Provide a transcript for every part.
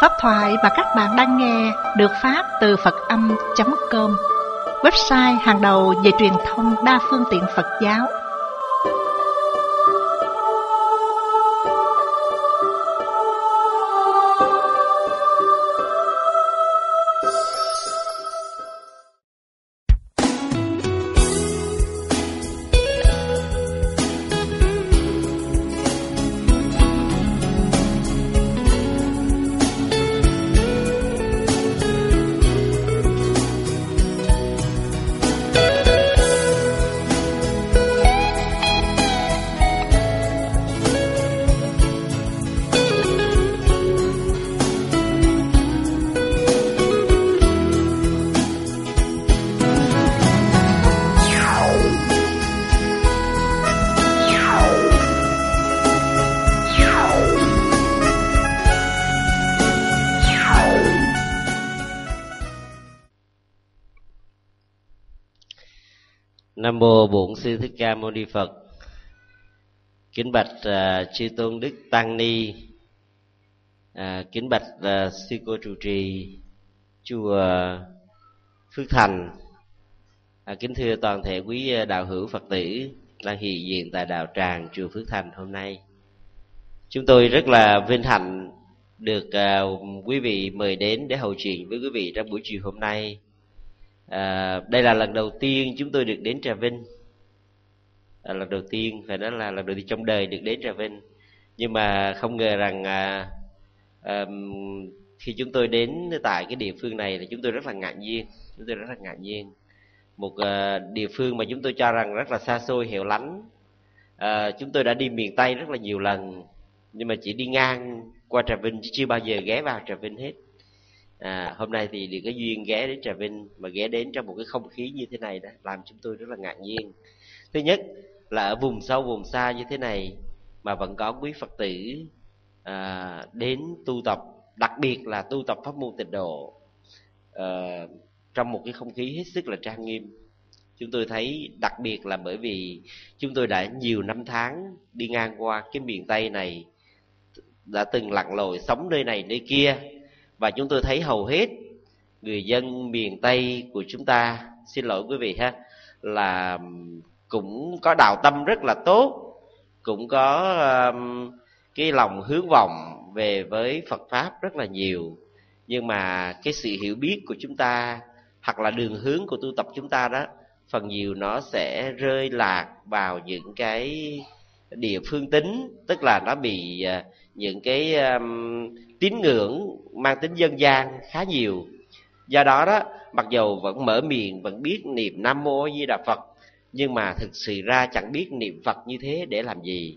Pháp thoại mà các bạn đang nghe được phát từ Phật-âm.com, website hàng đầu về truyền thông đa phương tiện Phật giáo. Nam mô Bổn Sư Thích Ca Mâu Ni Phật. Kính bạch chư tôn đức tăng ni, kính bạch sư cô trụ trì chùa Phước Thành, kính thưa toàn thể quý đạo hữu Phật tử đang hiện diện tại đạo tràng chùa Phước Thành hôm nay. Chúng tôi rất là vinh hạnh được quý vị mời đến để hầu chuyện với quý vị trong buổi chiều hôm nay. Đây là lần đầu tiên chúng tôi được đến Trà Vinh, lần đầu tiên, phải nói là lần đầu tiên trong đời được đến Trà Vinh. Nhưng mà không ngờ rằng khi chúng tôi đến tại cái địa phương này là chúng tôi rất là ngạc nhiên. Một địa phương mà chúng tôi cho rằng rất là xa xôi hẻo lánh. Chúng tôi đã đi miền Tây rất là nhiều lần, nhưng mà chỉ đi ngang qua Trà Vinh chứ chưa bao giờ ghé vào Trà Vinh hết. Hôm nay thì được cái duyên ghé đến Trà Vinh, mà ghé đến trong một cái không khí như thế này đó, làm chúng tôi rất là ngạc nhiên. Thứ nhất là ở vùng sâu vùng xa như thế này mà vẫn có quý Phật tử đến tu tập, đặc biệt là tu tập pháp môn Tịnh Độ trong một cái không khí hết sức là trang nghiêm. Chúng tôi thấy đặc biệt là bởi vì chúng tôi đã nhiều năm tháng đi ngang qua cái miền Tây này, đã từng lặn lội sống nơi này nơi kia, và chúng tôi thấy hầu hết người dân miền Tây của chúng ta, xin lỗi quý vị ha, là cũng có đạo tâm rất là tốt, cũng có cái lòng hướng vọng về với Phật Pháp rất là nhiều. Nhưng mà cái sự hiểu biết của chúng ta hoặc là đường hướng của tu tập chúng ta đó, phần nhiều nó sẽ rơi lạc vào những cái địa phương tính, tức là nó bị những cái tín ngưỡng mang tính dân gian khá nhiều. Do đó đó, mặc dù vẫn mở miệng, vẫn biết niệm Nam Mô A Di Đà Phật, nhưng mà thực sự ra chẳng biết niệm Phật như thế để làm gì,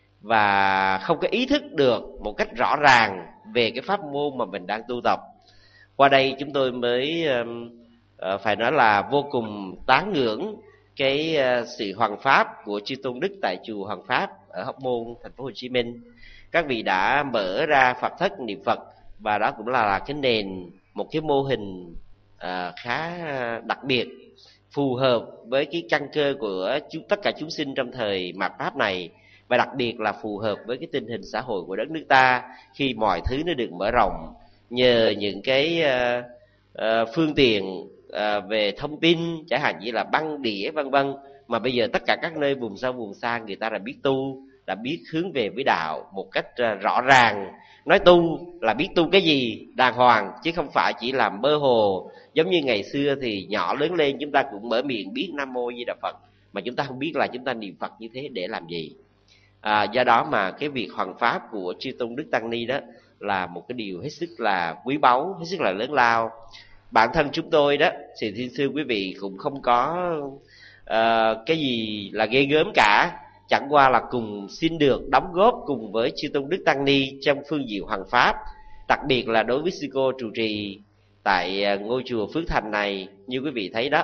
và không có ý thức được một cách rõ ràng về cái pháp môn mà mình đang tu tập. Qua đây chúng tôi mới phải nói là vô cùng tán ngưỡng cái sự hoằng pháp của chư tôn đức tại chùa Hoằng Pháp ở Hóc Môn, thành phố Hồ Chí Minh. Các vị đã mở ra Phật thất niệm Phật, và đó cũng là cái nền, một cái mô hình khá đặc biệt, phù hợp với cái căn cơ của tất cả chúng sinh trong thời mạt Pháp này, và đặc biệt là phù hợp với cái tình hình xã hội của đất nước ta khi mọi thứ nó được mở rộng nhờ những cái phương tiện về thông tin, chẳng hạn như là băng đĩa vân vân, mà bây giờ tất cả các nơi vùng sâu vùng xa người ta đã biết tu, đã biết hướng về với đạo một cách rõ ràng. Nói tu là biết tu cái gì đàng hoàng, chứ không phải chỉ làm mơ hồ. Giống như ngày xưa thì nhỏ lớn lên chúng ta cũng mở miệng biết Nam Mô Di Đà Phật, mà chúng ta không biết là chúng ta niệm Phật như thế để làm gì. Do đó mà cái việc hoằng pháp của chư tôn đức tăng ni đó là một cái điều hết sức là quý báu, hết sức là lớn lao. Bản thân chúng tôi đó, thì thiên sư quý vị cũng không có cái gì là ghê gớm cả, chẳng qua là cùng xin được đóng góp cùng với chư tôn đức tăng ni trong phương diện hoằng pháp. Đặc biệt là đối với sư cô trụ trì tại ngôi chùa Phước Thành này, như quý vị thấy đó,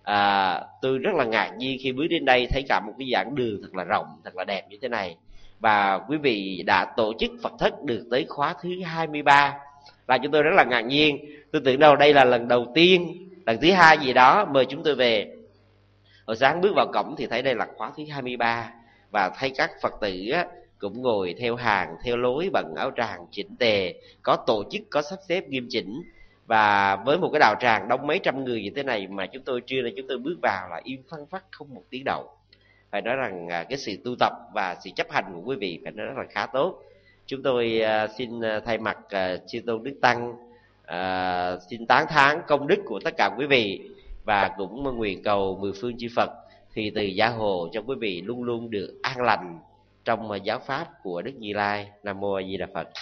tôi rất là ngạc nhiên khi bước đến đây thấy cả một cái giảng đường thật là rộng, thật là đẹp như thế này. Và quý vị đã tổ chức Phật thất được tới khóa thứ 23, là chúng tôi rất là ngạc nhiên. Tôi tưởng đâu đây là lần đầu tiên, lần thứ hai gì đó mời chúng tôi về. Hồi sáng bước vào cổng thì thấy đây là khóa thứ 23, và thấy các Phật tử cũng ngồi theo hàng, theo lối, bận áo tràng chỉnh tề, có tổ chức, có sắp xếp nghiêm chỉnh. Và với một cái đạo tràng đông mấy trăm người như thế này mà trưa nay chúng tôi bước vào là im phăng phắc, không một tiếng động. Phải nói rằng cái sự tu tập và sự chấp hành của quý vị phải nói rất là khá tốt. Chúng tôi xin thay mặt chư tôn đức tăng xin tán thán công đức của tất cả quý vị, và cũng nguyện cầu mười phương chư Phật thì từ gia hộ cho quý vị luôn luôn được an lành trong giáo pháp của Đức Như Lai. Nam mô A Di Đà Phật.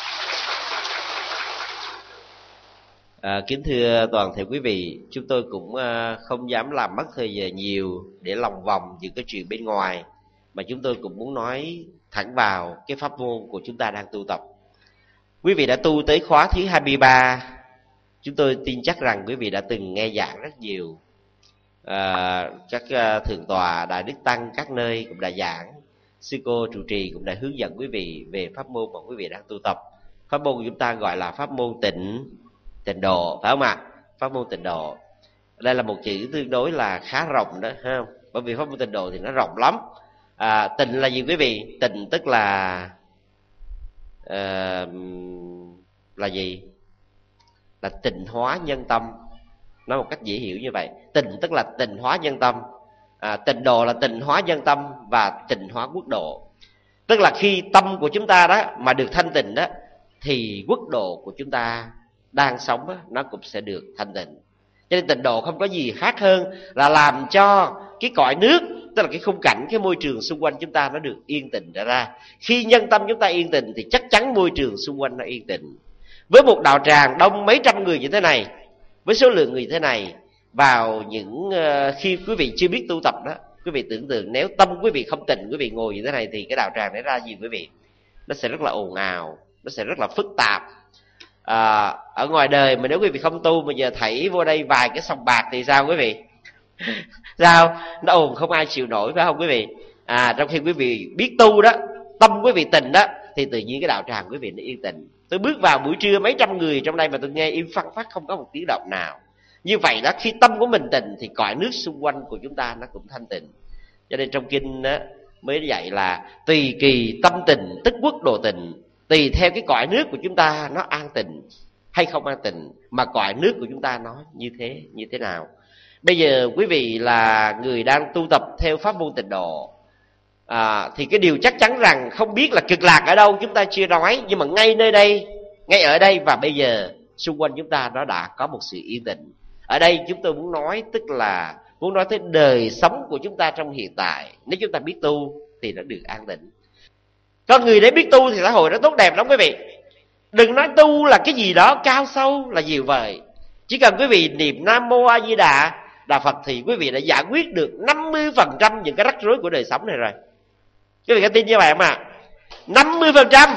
Kính thưa toàn thể quý vị, chúng tôi cũng không dám làm mất thời giờ nhiều để lòng vòng những cái chuyện bên ngoài, mà chúng tôi cũng muốn nói thẳng vào cái pháp môn của chúng ta đang tu tập. Quý vị đã tu tới khóa thứ 23. Chúng tôi tin chắc rằng quý vị đã từng nghe giảng rất nhiều. Các thượng tọa Đại Đức Tăng các nơi cũng đã giảng, sư cô trụ trì cũng đã hướng dẫn quý vị về pháp môn mà quý vị đang tu tập. Pháp môn của chúng ta gọi là pháp môn tịnh độ, phải không ạ? Pháp môn tịnh độ. Đây là một chữ tương đối là khá rộng đó, ha? Bởi vì pháp môn tịnh độ thì nó rộng lắm. Tịnh là gì quý vị? Tịnh tức là gì? Là tịnh hóa nhân tâm. Nói một cách dễ hiểu như vậy. Tịnh tức là tịnh hóa nhân tâm. Tịnh độ là tịnh hóa nhân tâm và tịnh hóa quốc độ. Tức là khi tâm của chúng ta đó mà được thanh tịnh đó, thì quốc độ của chúng ta đang sống đó, nó cũng sẽ được thanh tịnh. Cho nên tịnh độ không có gì khác hơn là làm cho cái cõi nước, tức là cái khung cảnh, cái môi trường xung quanh chúng ta nó được yên tĩnh ra. Khi nhân tâm chúng ta yên tĩnh thì chắc chắn môi trường xung quanh nó yên tĩnh. Với một đạo tràng đông mấy trăm người như thế này, với số lượng người như thế này, vào những khi quý vị chưa biết tu tập đó, quý vị tưởng tượng nếu tâm quý vị không tịnh, quý vị ngồi như thế này thì cái đạo tràng này ra gì quý vị? Nó sẽ rất là ồn ào, nó sẽ rất là phức tạp. Ở ngoài đời mà nếu quý vị không tu mà giờ thảy vô đây vài cái sòng bạc thì sao quý vị? Sao? Nó ồn không ai chịu nổi, phải không quý vị? Trong khi quý vị biết tu đó, tâm quý vị tịnh đó, thì tự nhiên cái đạo tràng quý vị nó yên tĩnh. Tôi bước vào buổi trưa mấy trăm người trong đây mà tôi nghe im phăng phát, không có một tiếng động nào. Như vậy đó, khi tâm của mình tịnh thì cõi nước xung quanh của chúng ta nó cũng thanh tịnh. Cho nên trong kinh đó, mới dạy là tùy kỳ tâm tịnh tức quốc độ tịnh. Tùy theo cái cõi nước của chúng ta nó an tịnh hay không an tịnh mà cõi nước của chúng ta nó như thế nào. Bây giờ quý vị là người đang tu tập theo pháp môn tịnh độ, thì cái điều chắc chắn rằng không biết là cực lạc ở đâu chúng ta chưa nói, nhưng mà ngay nơi đây, ngay ở đây và bây giờ xung quanh chúng ta nó đã có một sự yên tĩnh. Ở đây chúng tôi muốn nói, tức là muốn nói tới đời sống của chúng ta trong hiện tại. Nếu chúng ta biết tu thì nó được an tĩnh. Con người để biết tu thì xã hội nó tốt đẹp lắm quý vị. Đừng nói tu là cái gì đó cao sâu là nhiều vời. Chỉ cần quý vị niệm Nam Mô A Di Đà Phật thì quý vị đã giải quyết được 50% những cái rắc rối của đời sống này rồi. Quý vị có tin như vậy không ạ? 50%.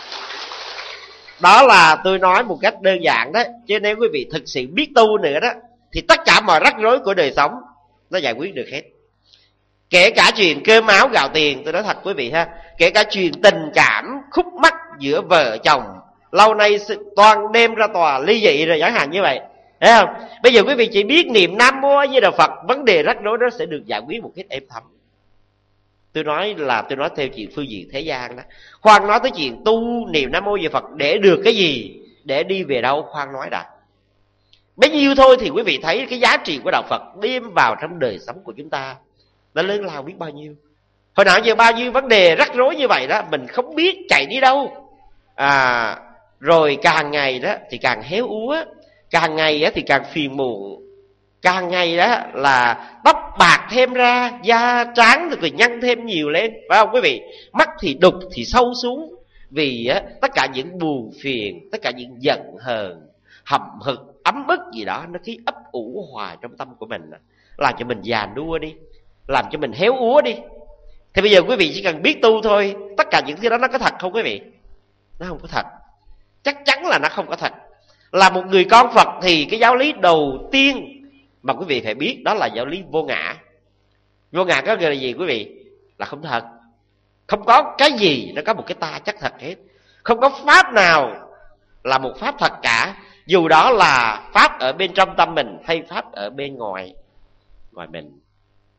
Đó là tôi nói một cách đơn giản đó. Chứ nếu quý vị thực sự biết tu nữa đó thì tất cả mọi rắc rối của đời sống nó giải quyết được hết. Kể cả chuyện cơm áo gạo tiền, tôi nói thật quý vị ha. Kể cả chuyện tình cảm khúc mắc giữa vợ chồng, lâu nay toàn đem ra tòa ly dị rồi chẳng hạn như vậy, thấy không? Bây giờ quý vị chỉ biết niệm Nam Mô A Di Đà Phật, vấn đề rắc rối đó sẽ được giải quyết một cách êm thấm. Tôi nói theo chuyện phương diện thế gian đó. Khoan nói tới chuyện tu niệm Nam Mô A Di Đà Phật để được cái gì, để đi về đâu, khoan nói đã. Bấy nhiêu thôi thì quý vị thấy cái giá trị của đạo Phật đem vào trong đời sống của chúng ta nó lớn lao biết bao nhiêu. Hồi nào giờ bao nhiêu vấn đề rắc rối như vậy đó, mình không biết chạy đi đâu. Rồi càng ngày đó thì càng héo úa, càng ngày đó thì càng phiền muộn, càng ngày đó là tóc bạc thêm ra, da trắng thì nhăn thêm nhiều lên, phải không quý vị? Mắt thì đục thì sâu xuống, vì tất cả những buồn phiền, tất cả những giận hờn, hậm hực, ấm ức gì đó nó cứ ấp ủ hoài trong tâm của mình, làm cho mình già nua đi, làm cho mình héo úa đi. Thì bây giờ quý vị chỉ cần biết tu thôi. Tất cả những thứ đó nó có thật không quý vị? Nó không có thật. Chắc chắn là nó không có thật. Là một người con Phật thì cái giáo lý đầu tiên mà quý vị phải biết đó là giáo lý vô ngã. Vô ngã có nghĩa là gì quý vị? Là không thật. Không có cái gì nó có một cái ta chắc thật hết. Không có pháp nào là một pháp thật cả, dù đó là pháp ở bên trong tâm mình hay pháp ở bên ngoài mình.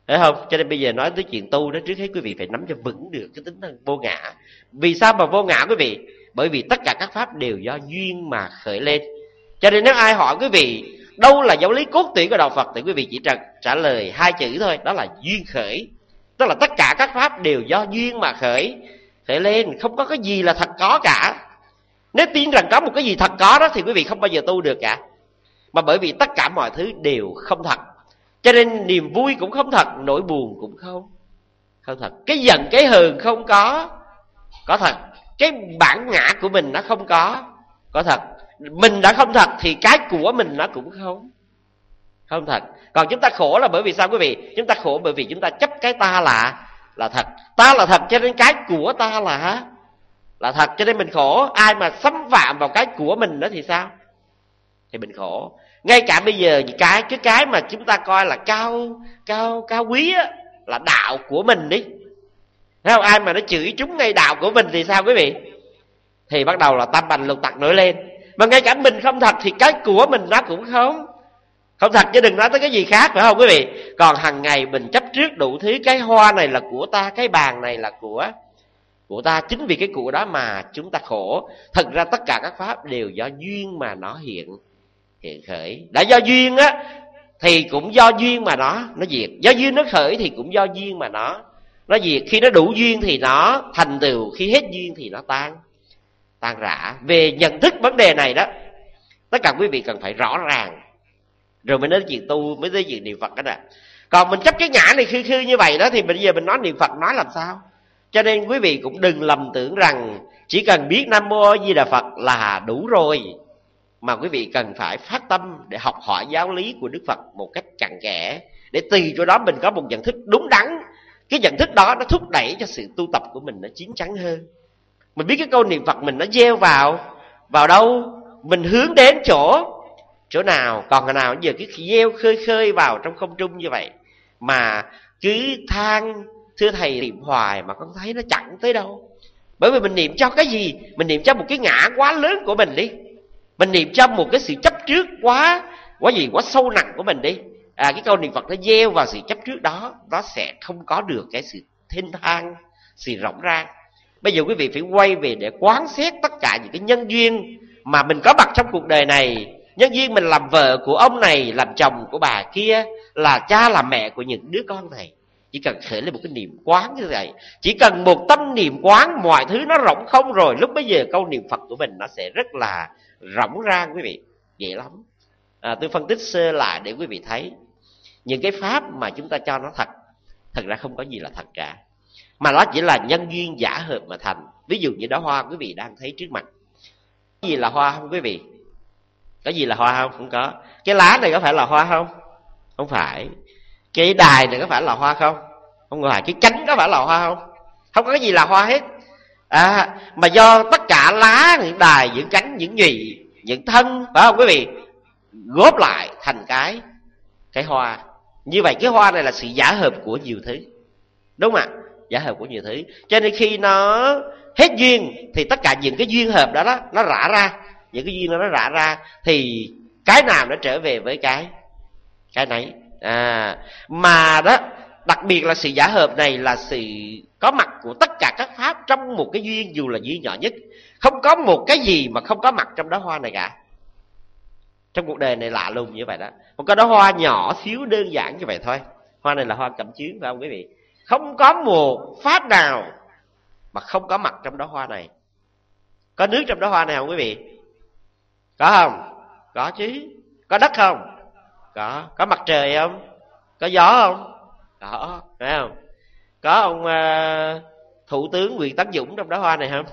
Thấy không? Cho nên bây giờ nói tới chuyện tu đó, trước hết quý vị phải nắm cho vững được cái tính vô ngã. Vì sao mà vô ngã quý vị? Bởi vì tất cả các pháp đều do duyên mà khởi lên. Cho nên nếu ai hỏi quý vị đâu là giáo lý cốt tủy của đạo Phật, thì quý vị chỉ trả lời hai chữ thôi, đó là duyên khởi. Tức là tất cả các pháp đều do duyên mà khởi lên, không có cái gì là thật có cả. Nếu tin rằng có một cái gì thật có đó thì quý vị không bao giờ tu được cả. Mà bởi vì tất cả mọi thứ đều không thật, cho nên niềm vui cũng không thật, nỗi buồn cũng không thật. Cái giận cái hờn không có thật. Cái bản ngã của mình nó không có thật. Mình đã không thật thì cái của mình nó cũng không thật. Còn chúng ta khổ là bởi vì sao quý vị? Chúng ta khổ bởi vì chúng ta chấp cái ta là thật. Ta là thật cho nên cái của ta là thật, cho nên mình khổ. Ai mà xâm phạm vào cái của mình đó thì sao? Thì mình khổ. Ngay cả bây giờ cái mà chúng ta coi là cao quý á, là đạo của mình đi. Thấy không? Ai mà nó chửi trúng ngay đạo của mình thì sao quý vị? Thì bắt đầu là tam bành lục tặc nổi lên. Mà ngay cả mình không thật thì cái của mình nó cũng không thật, chứ đừng nói tới cái gì khác, phải không quý vị? Còn hàng ngày mình chấp trước đủ thứ, cái hoa này là của ta, cái bàn này là của ta. Chính vì cái của đó mà chúng ta khổ. Thật ra tất cả các pháp đều do duyên mà nó hiện khởi. Đã do duyên á thì cũng do duyên mà nó diệt. Do duyên nó khởi thì cũng do duyên mà nó diệt. Khi nó đủ duyên thì nó thành tựu, khi hết duyên thì nó tan rã. Về nhận thức vấn đề này đó, tất cả quý vị cần phải rõ ràng, rồi mới nói chuyện tu, mới nói chuyện niệm Phật đó nè. Còn mình chấp cái ngã này khư như vậy đó thì bây giờ mình nói niệm Phật nói làm sao? Cho nên quý vị cũng đừng lầm tưởng rằng chỉ cần biết Nam Mô A Di Đà Phật là đủ rồi. Mà quý vị cần phải phát tâm để học hỏi giáo lý của Đức Phật một cách cặn kẽ, để từ chỗ đó mình có một nhận thức đúng đắn. Cái nhận thức đó nó thúc đẩy cho sự tu tập của mình nó chín chắn hơn. Mình biết cái câu niệm Phật mình nó gieo vào đâu, mình hướng đến chỗ nào. Còn hồi nào giờ cái gieo khơi vào trong không trung như vậy mà cứ than thưa thầy niệm hoài mà con thấy nó chẳng tới đâu. Bởi vì mình niệm cho cái gì? Mình niệm cho một cái ngã quá lớn của mình đi. Mình niệm cho một cái sự chấp trước quá sâu nặng của mình đi. Cái câu niệm Phật nó gieo vào sự chấp trước đó, nó sẽ không có được cái sự thênh thang, sự rộng rang. Bây giờ quý vị phải quay về để quán xét tất cả những cái nhân duyên mà mình có mặt trong cuộc đời này. Nhân duyên mình làm vợ của ông này, làm chồng của bà kia, là cha làm mẹ của những đứa con này. Chỉ cần khởi lên một cái niệm quán như vậy, chỉ cần một tâm niệm quán, mọi thứ nó rộng không rồi. Lúc bấy giờ câu niệm Phật của mình nó sẽ rất là rộng rang quý vị, dễ lắm. Tôi phân tích sơ lại để quý vị thấy những cái pháp mà chúng ta cho nó thật ra không có gì là thật cả, mà nó chỉ là nhân duyên giả hợp mà thành. Ví dụ như đó hoa quý vị đang thấy trước mặt, có gì là hoa không quý vị? Có gì là hoa không? Không có. Cái lá này có phải là hoa không? Không phải. Cái đài này có phải là hoa không? Không phải. Cái cánh có phải là hoa không? Không có cái gì là hoa hết. Mà do tất cả lá, những đài, những cánh, những nhụy, những thân, phải không quý vị, góp lại thành cái hoa. Như vậy cái hoa này là sự giả hợp của nhiều thứ, đúng không ạ? Giả hợp của nhiều thứ. Cho nên khi nó hết duyên thì tất cả những cái duyên hợp đó nó rã ra. Những cái duyên đó nó rã ra thì cái nào nó trở về với cái nấy. Mà đó, đặc biệt là sự giả hợp này là sự có mặt của tất cả các pháp trong một cái duyên, dù là duyên nhỏ nhất. Không có một cái gì mà không có mặt trong đóa hoa này cả. Trong cuộc đời này lạ lùng như vậy đó. Một cái đóa hoa nhỏ xíu đơn giản như vậy thôi. Hoa này là hoa cẩm chướng, phải không quý vị? Không có một pháp nào mà không có mặt trong đóa hoa này. Có nước trong đóa hoa này không quý vị? Có không? Có chứ. Có đất không? Có. Có mặt trời không? Có gió không? Có. Phải không? Có ông Thủ tướng Nguyễn Tấn Dũng trong đóa hoa này không?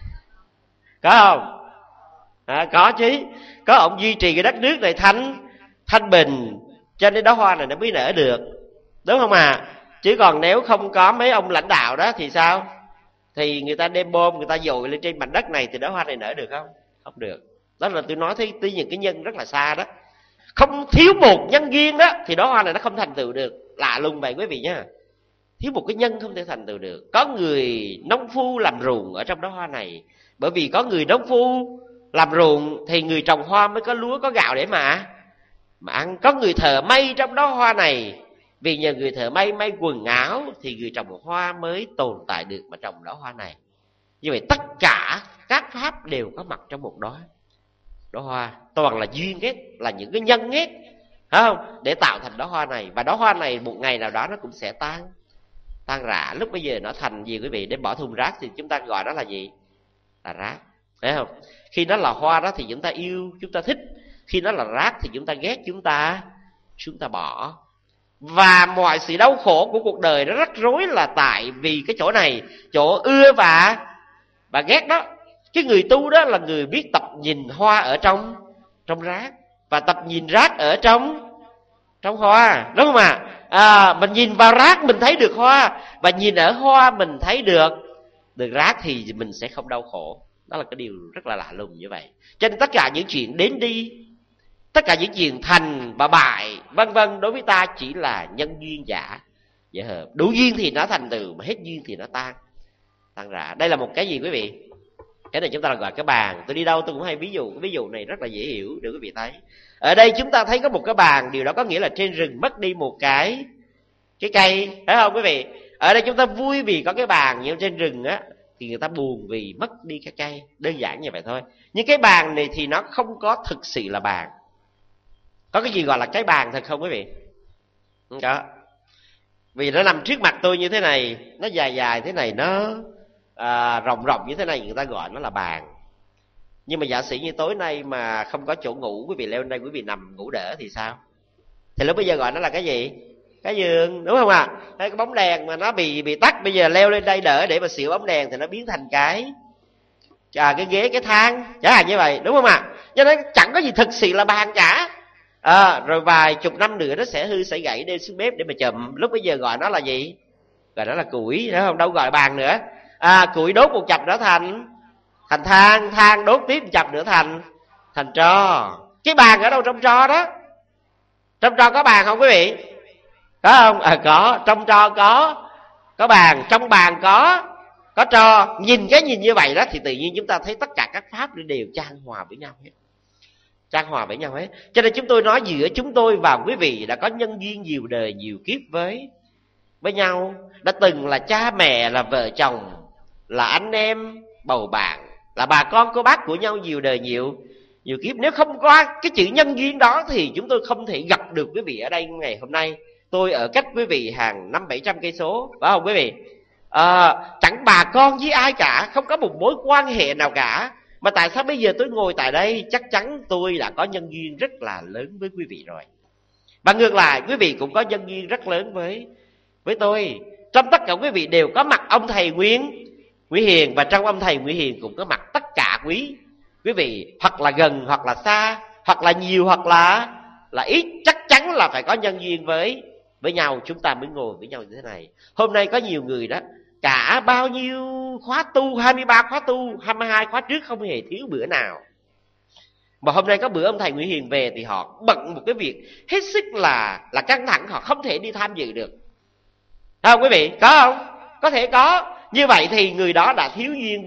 Có không? Có chứ. Có ông duy trì cái đất nước này thanh bình, cho nên đóa hoa này nó mới nở được, đúng không à? Chứ còn nếu không có mấy ông lãnh đạo đó thì sao? Thì người ta đem bom, người ta dội lên trên mảnh đất này thì đóa hoa này nở được không? Không được. Đó là tôi nói tới những cái nhân rất là xa đó. Không thiếu một nhân duyên đó thì đóa hoa này nó không thành tựu được. Lạ lùng vậy quý vị nha. Thiếu một cái nhân không thể thành tựu được. Có người nông phu làm ruộng ở trong đóa hoa này. Bởi vì có người nông phu làm ruộng thì người trồng hoa mới có lúa có gạo để mà ăn. Có người thợ may trong đóa hoa này Vì nhờ người thợ may may quần áo thì người trồng hoa mới tồn tại được mà trồng đóa hoa này. Như vậy tất cả các pháp đều có mặt trong một đóa hoa, toàn là duyên hết, là những cái nhân hết, phải không, để tạo thành đóa hoa này. Và đóa hoa này một ngày nào đó nó cũng sẽ tan rã. Lúc bây giờ nó thành gì quý vị? Để bỏ thùng rác thì chúng ta gọi nó là gì? Là rác, thấy không? Khi nó là hoa đó thì chúng ta yêu, chúng ta thích. Khi nó là rác thì chúng ta ghét, chúng ta bỏ. Và mọi sự đau khổ của cuộc đời nó rắc rối là tại vì cái chỗ này, chỗ ưa và ghét đó. Cái người tu đó là người biết tập nhìn hoa ở trong rác, và tập nhìn rác ở trong hoa, đúng không ạ? Mình nhìn vào rác mình thấy được hoa, và nhìn ở hoa mình thấy được rác, thì mình sẽ không đau khổ. Đó là cái điều rất là lạ lùng như vậy. Cho nên tất cả những chuyện đến đi, tất cả những chuyện thành và bại vân vân, đối với ta chỉ là nhân duyên giả hợp. Đủ duyên thì nó thành tựu, mà hết duyên thì nó tan rã. Đây là một cái gì quý vị? Cái này chúng ta là gọi cái bàn. Tôi đi đâu tôi cũng hay ví dụ. Cái ví dụ này rất là dễ hiểu để quý vị thấy. Ở đây chúng ta thấy có một cái bàn, điều đó có nghĩa là trên rừng mất đi một cái cây, phải không quý vị? Ở đây chúng ta vui vì có cái bàn, nhưng trên rừng á thì người ta buồn vì mất đi cái cây. Đơn giản như vậy thôi. Nhưng cái bàn này thì nó không có thực sự là bàn. Có cái gì gọi là cái bàn thật không quý vị? Không có. Vì nó nằm trước mặt tôi như thế này, nó dài thế này, nó rộng như thế này, người ta gọi nó là bàn. Nhưng mà giả sử như tối nay mà không có chỗ ngủ, quý vị leo lên đây quý vị nằm ngủ đỡ thì sao? Thì lúc bây giờ gọi nó là cái gì? Cái giường, đúng không ạ? Cái bóng đèn mà nó bị tắt, bây giờ leo lên đây đỡ để mà xỉu bóng đèn thì nó biến thành cái ghế, cái thang, chẳng hạn như vậy, đúng không ạ? Cho nên chẳng có gì thực sự là bàn cả. Rồi vài chục năm nữa nó sẽ hư, sẽ gãy, đem xuống bếp để mà chậm. Lúc bây giờ gọi nó là gì? Gọi nó là củi, đúng không? Đâu gọi bàn nữa. Củi đốt một chập nữa thành than, than đốt tiếp một chập nữa thành tro. Cái bàn ở đâu trong tro đó? Trong tro có bàn không quý vị? Có không? Có. Trong tro có bàn, trong bàn có tro. Nhìn như vậy đó thì tự nhiên chúng ta thấy tất cả các pháp đều chan hòa với nhau hết. Cho nên chúng tôi nói giữa chúng tôi và quý vị đã có nhân duyên nhiều đời nhiều kiếp với nhau, đã từng là cha mẹ, là vợ chồng, là anh em bầu bạn, là bà con cô bác của nhau nhiều đời nhiều kiếp. Nếu không có cái chữ nhân duyên đó thì chúng tôi không thể gặp được quý vị ở đây ngày hôm nay. Tôi ở cách quý vị hàng 500-700 cây số, phải không quý vị? Chẳng bà con với ai cả, không có một mối quan hệ nào cả, mà tại sao bây giờ tôi ngồi tại đây? Chắc chắn tôi đã có nhân duyên rất là lớn với quý vị rồi. Và ngược lại, quý vị cũng có nhân duyên rất lớn với tôi. Trong tất cả quý vị đều có mặt ông thầy Nguyễn Hiền, và trong ông thầy Nguyễn Hiền cũng có mặt tất cả quý vị, hoặc là gần, hoặc là xa, hoặc là nhiều, hoặc là ít. Chắc chắn là phải có nhân duyên với nhau, chúng ta mới ngồi với nhau như thế này. Hôm nay có nhiều người đó, cả bao nhiêu khóa tu, 23 khóa tu, 22 khóa trước không hề thiếu bữa nào. Mà hôm nay có bữa ông thầy Nguyễn Hiền về thì họ bận một cái việc hết sức là căng thẳng, họ không thể đi tham dự được. Thấy không quý vị? Có không? Có thể có. Như vậy thì người đó đã thiếu duyên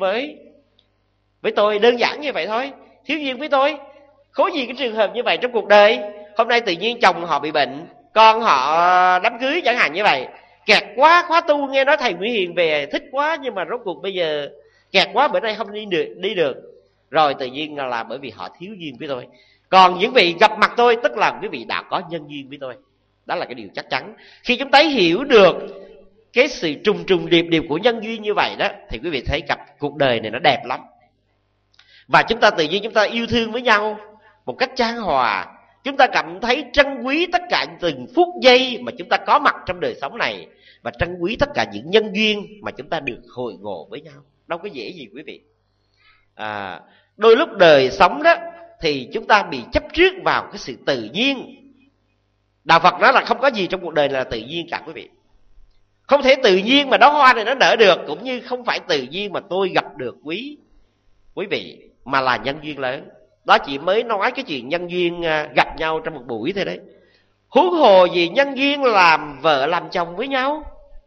với tôi. Đơn giản như vậy thôi. Thiếu duyên với tôi. Khối gì cái trường hợp như vậy trong cuộc đời? Hôm nay tự nhiên chồng họ bị bệnh, con họ đám cưới chẳng hạn như vậy. Kẹt quá khóa tu, nghe nói thầy Nguyễn Hiền về thích quá, nhưng mà rốt cuộc bây giờ kẹt quá, bữa nay không đi được. Rồi tự nhiên là bởi vì họ thiếu duyên với tôi. Còn những vị gặp mặt tôi tức là quý vị đã có nhân duyên với tôi. Đó là cái điều chắc chắn. Khi chúng ta hiểu được cái sự trùng điệp của nhân duyên như vậy đó, thì quý vị thấy cuộc đời này nó đẹp lắm. Và chúng ta tự nhiên chúng ta yêu thương với nhau một cách chan hòa. Chúng ta cảm thấy trân quý tất cả từng phút giây mà chúng ta có mặt trong đời sống này, và trân quý tất cả những nhân duyên mà chúng ta được hội ngộ với nhau. Đâu có dễ gì quý vị. Đôi lúc đời sống đó thì chúng ta bị chấp trước vào cái sự tự nhiên. Đạo Phật nói là không có gì trong cuộc đời là tự nhiên cả quý vị. Không thể tự nhiên mà đóa hoa này nó nở được, cũng như không phải tự nhiên mà tôi gặp được quý vị, mà là nhân duyên lớn. Đó chỉ mới nói cái chuyện nhân duyên gặp nhau trong một buổi thôi đấy. Huống hồ gì nhân duyên làm vợ làm chồng với nhau,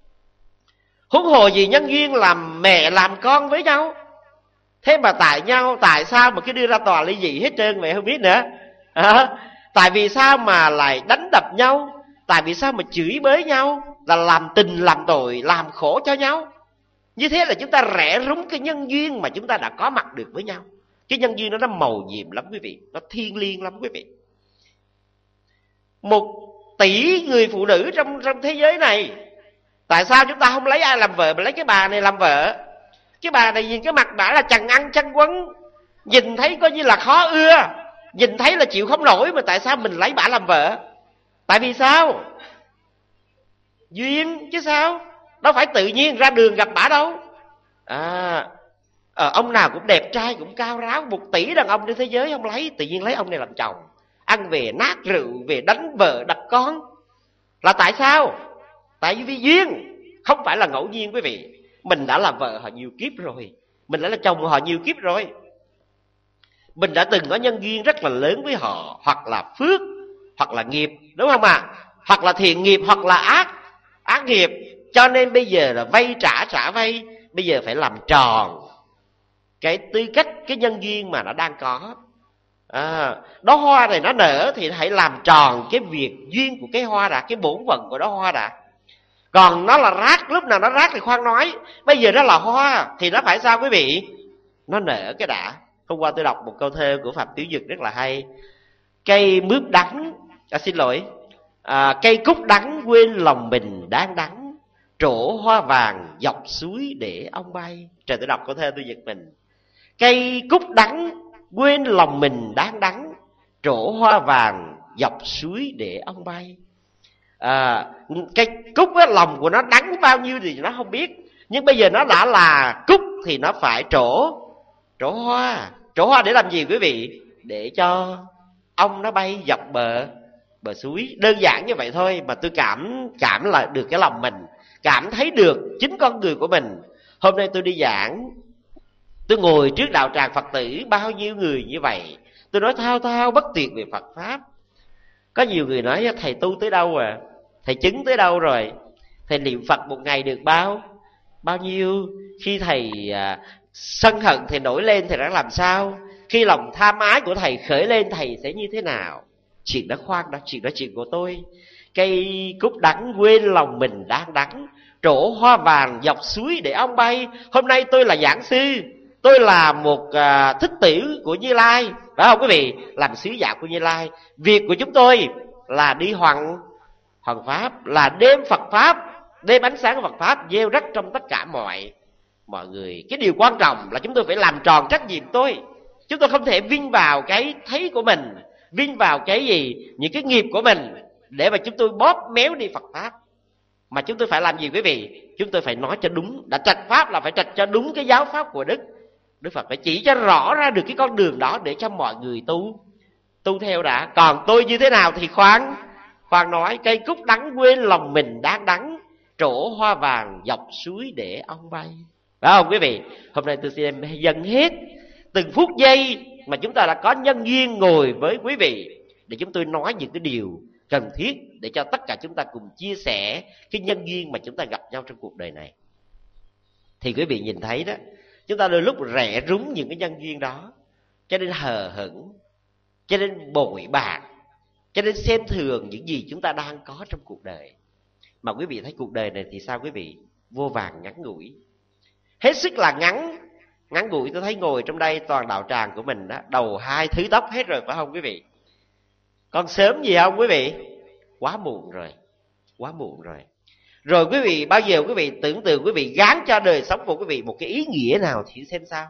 huống hồ gì nhân duyên làm mẹ làm con với nhau. Thế mà tại sao mà cứ đưa ra tòa ly dị hết trơn vậy không biết nữa. Tại vì sao mà lại đánh đập nhau, Tại vì sao mà chửi bới nhau, là làm tình làm tội, làm khổ cho nhau? Như thế là chúng ta rẽ rúng cái nhân duyên mà chúng ta đã có mặt được với nhau. Cái nhân duyên đó nó mầu nhiệm lắm quý vị, nó thiêng liêng lắm quý vị. 1 tỷ người phụ nữ trong thế giới này, tại sao chúng ta không lấy ai làm vợ mà lấy cái bà này làm vợ? Cái bà này nhìn cái mặt bả là chằn ăn chăn quấn, nhìn thấy coi như là khó ưa, nhìn thấy là chịu không nổi, mà tại sao mình lấy bả làm vợ? Tại vì sao? Duyên chứ sao. Đâu phải tự nhiên ra đường gặp bả đâu. Ông nào cũng đẹp trai, cũng cao ráo, 1 tỷ đàn ông trên thế giới không lấy, tự nhiên lấy ông này làm chồng. Ăn về nát rượu, về đánh vợ đập con. Là tại sao? Tại vì duyên, không phải là ngẫu nhiên quý vị. Mình đã làm vợ họ nhiều kiếp rồi, mình đã là chồng họ nhiều kiếp rồi. Mình đã từng có nhân duyên rất là lớn với họ, hoặc là phước, hoặc là nghiệp, đúng không ạ? Hoặc là thiện nghiệp, hoặc là ác nghiệp. Cho nên bây giờ là vay trả vay, bây giờ phải làm tròn cái tư cách, cái nhân duyên mà nó đang có. Đó hoa này nó nở thì hãy làm tròn cái việc duyên của cái hoa đã, cái bổn phận của đó hoa đã. Còn nó là rác, lúc nào nó rác thì khoan nói. Bây giờ nó là hoa thì nó phải sao quý vị? Nó nở cái đã. Hôm qua tôi đọc một câu thơ của Phạm Tiểu Dực rất là hay. Cây mướp đắng, cây cúc đắng quên lòng mình đang đắng, trổ hoa vàng dọc suối để ong bay. Trời, tôi đọc câu thơ tôi giật mình. Cây cúc đắng quên lòng mình đang đắng, trổ hoa vàng dọc suối để ong bay. Cây cúc á, lòng của nó đắng bao nhiêu thì nó không biết, nhưng bây giờ nó đã là cúc thì nó phải trổ hoa. Trổ hoa để làm gì quý vị? Để cho ong nó bay dọc bờ suối. Đơn giản như vậy thôi mà tôi cảm là được cái lòng mình, cảm thấy được chính con người của mình. Hôm nay tôi đi giảng, tôi ngồi trước đạo tràng Phật tử bao nhiêu người như vậy, tôi nói thao thao bất tuyệt về Phật pháp. Có nhiều người nói thầy tu tới đâu à, thầy chứng tới đâu rồi, thầy niệm Phật một ngày được bao nhiêu, khi thầy sân hận thầy nổi lên thầy đã làm sao, khi lòng tham ái của thầy khởi lên thầy sẽ như thế nào. Chuyện đó khoan đó, chuyện đó chuyện của tôi. Cây cúc đắng quên lòng mình đang đắng, trổ hoa vàng dọc suối để ong bay. Hôm nay tôi là giảng sư, tôi là một thích tử của Như Lai, phải không quý vị? Làm sứ giả của Như Lai. Việc của chúng tôi là đi hoàng pháp, là đêm Phật pháp, đêm ánh sáng của Phật pháp gieo rắc trong tất cả mọi người. Cái điều quan trọng là chúng tôi phải làm tròn trách nhiệm tôi. Chúng tôi không thể vin vào cái thấy của mình, vin vào cái gì, những cái nghiệp của mình để mà chúng tôi bóp méo đi Phật pháp. Mà chúng tôi phải làm gì quý vị? Chúng tôi phải nói cho đúng. Đã trạch pháp là phải trạch cho đúng cái giáo pháp của Đức Phật, phải chỉ cho rõ ra được cái con đường đó để cho mọi người tu theo đã. Còn tôi như thế nào thì khoan nói. Cây cúc đắng quên lòng mình đang đắng, trổ hoa vàng dọc suối để ong bay. Phải không quý vị? Hôm nay tôi sẽ dần hết từng phút giây mà chúng ta đã có nhân duyên ngồi với quý vị để chúng tôi nói những cái điều cần thiết để cho tất cả chúng ta cùng chia sẻ cái nhân duyên mà chúng ta gặp nhau trong cuộc đời này. Thì quý vị nhìn thấy đó, chúng ta đôi lúc rẽ rúng những cái nhân duyên đó, cho nên hờ hững, cho nên bội bạc, cho nên xem thường những gì chúng ta đang có trong cuộc đời. Mà quý vị thấy cuộc đời này thì sao quý vị? Vô vàn ngắn ngủi, hết sức là ngắn ngủi. Tôi thấy ngồi trong đây toàn đạo tràng của mình đó, đầu 2 thứ tóc hết rồi, phải không quý vị? Còn sớm gì không quý vị? Quá muộn rồi. Rồi quý vị, bao giờ quý vị tưởng tượng quý vị gán cho đời sống của quý vị một cái ý nghĩa nào thì xem sao?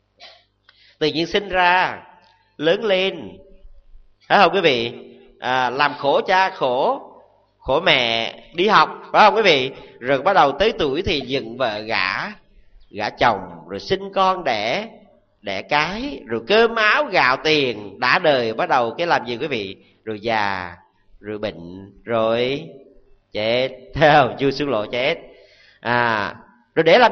Tự nhiên sinh ra, lớn lên, phải không quý vị? Làm khổ cha, khổ mẹ, đi học, phải không quý vị? Rồi bắt đầu tới tuổi thì dựng vợ gả chồng, rồi sinh con đẻ cái, rồi cơm áo gạo tiền, đã đời bắt đầu cái làm gì quý vị? Rồi già, rồi bệnh, rồi chết, thấy không? Chưa xuống lộ chết. Rồi để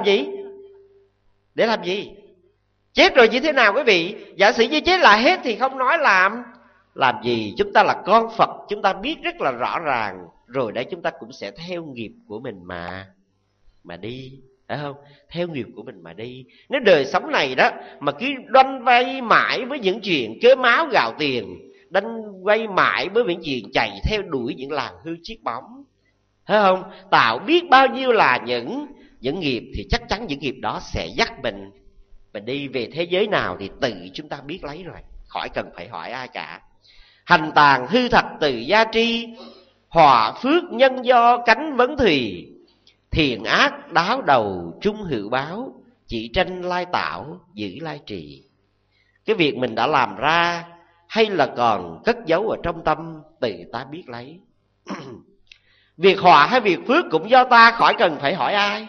làm gì? Chết rồi như thế nào quý vị? Giả sử như chết là hết thì không nói làm gì. Chúng ta là con Phật, chúng ta biết rất là rõ ràng. Rồi đấy chúng ta cũng sẽ theo nghiệp của mình mà đi, phải không? Theo nghiệp của mình mà đi. Nếu đời sống này đó mà cứ đoanh vay mãi với những chuyện cơm áo gạo tiền, đánh quay mãi với những chuyện chạy theo đuổi những làn hư chiếc bóng, thấy không? Tạo biết bao nhiêu là những nghiệp, thì chắc chắn những nghiệp đó sẽ dắt mình đi về thế giới nào thì tự chúng ta biết lấy rồi, khỏi cần phải hỏi ai cả. Hành tàn hư thật từ gia tri, hòa phước nhân do cánh vấn thùy. Thiện ác đáo đầu chung hữu báo, chỉ tranh lai tạo giữ lai trì. Cái việc mình đã làm ra hay là còn cất giấu ở trong tâm, tự ta biết lấy. Việc họa hay việc phước cũng do ta, khỏi cần phải hỏi ai.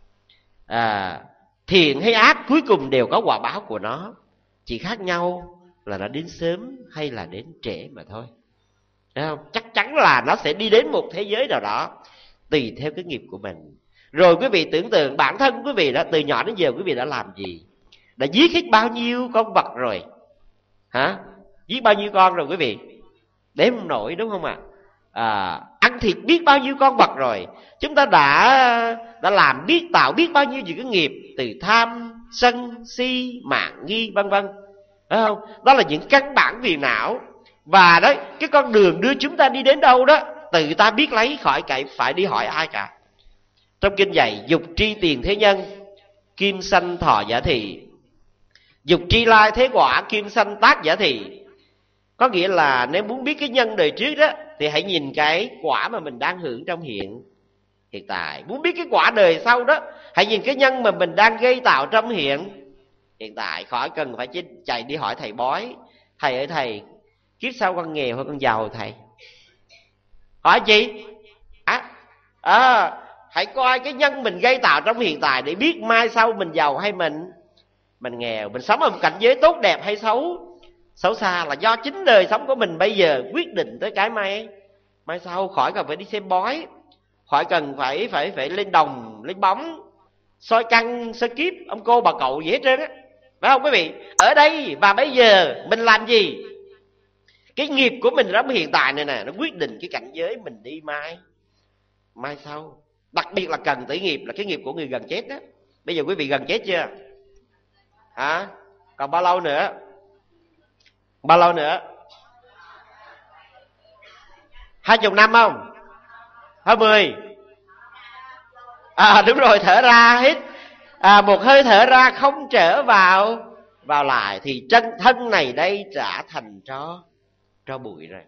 Thiện hay ác cuối cùng đều có quả báo của nó, chỉ khác nhau là nó đến sớm hay là đến trễ mà thôi. Thấy không? Chắc chắn là nó sẽ đi đến một thế giới nào đó, tùy theo cái nghiệp của mình. Rồi quý vị tưởng tượng bản thân quý vị đã từ nhỏ đến giờ quý vị đã làm gì, đã giết hết bao nhiêu con vật rồi, hả? Giết bao nhiêu con rồi quý vị, đếm không nổi, đúng không ạ? Ăn thịt biết bao nhiêu con vật rồi. Chúng ta đã làm tạo biết bao nhiêu những cái nghiệp, từ tham, sân, si, mạn, nghi, vân vân, phải không? Đó là những căn bản phiền não. Và đấy, cái con đường đưa chúng ta đi đến đâu đó, tự ta biết lấy, khỏi phải đi hỏi ai cả. Trong kinh dạy dục tri tiền thế nhân, kim sanh thọ giả thị. Dục tri lai thế quả, kim sanh tác giả thị. Có nghĩa là nếu muốn biết cái nhân đời trước đó, thì hãy nhìn cái quả mà mình đang hưởng trong hiện tại. Muốn biết cái quả đời sau đó, hãy nhìn cái nhân mà mình đang gây tạo trong hiện tại. Khỏi cần phải chạy đi hỏi thầy bói: thầy ơi thầy, kiếp sau con nghèo hay con giàu thầy? Hỏi gì? Hãy coi cái nhân mình gây tạo trong hiện tại để biết mai sau mình giàu hay mình nghèo. Mình sống ở một cảnh giới tốt đẹp hay xấu xa là do chính đời sống của mình bây giờ quyết định tới cái mai sau. Khỏi cần phải đi xem bói, khỏi cần phải lên đồng lên bóng, soi căn soi kiếp ông cô bà cậu gì hết trơn á, phải không quý vị? Ở đây và bây giờ mình làm gì? Cái nghiệp của mình trong hiện tại này nè, nó quyết định cái cảnh giới mình đi mai sau. Đặc biệt là cần tử nghiệp, là cái nghiệp của người gần chết đó. Bây giờ quý vị gần chết chưa? Còn bao lâu nữa? 20 năm không? 20? Đúng rồi, thở ra hít một hơi thở ra không trở vào lại, thì chân thân này đây đã thành tro bụi rồi,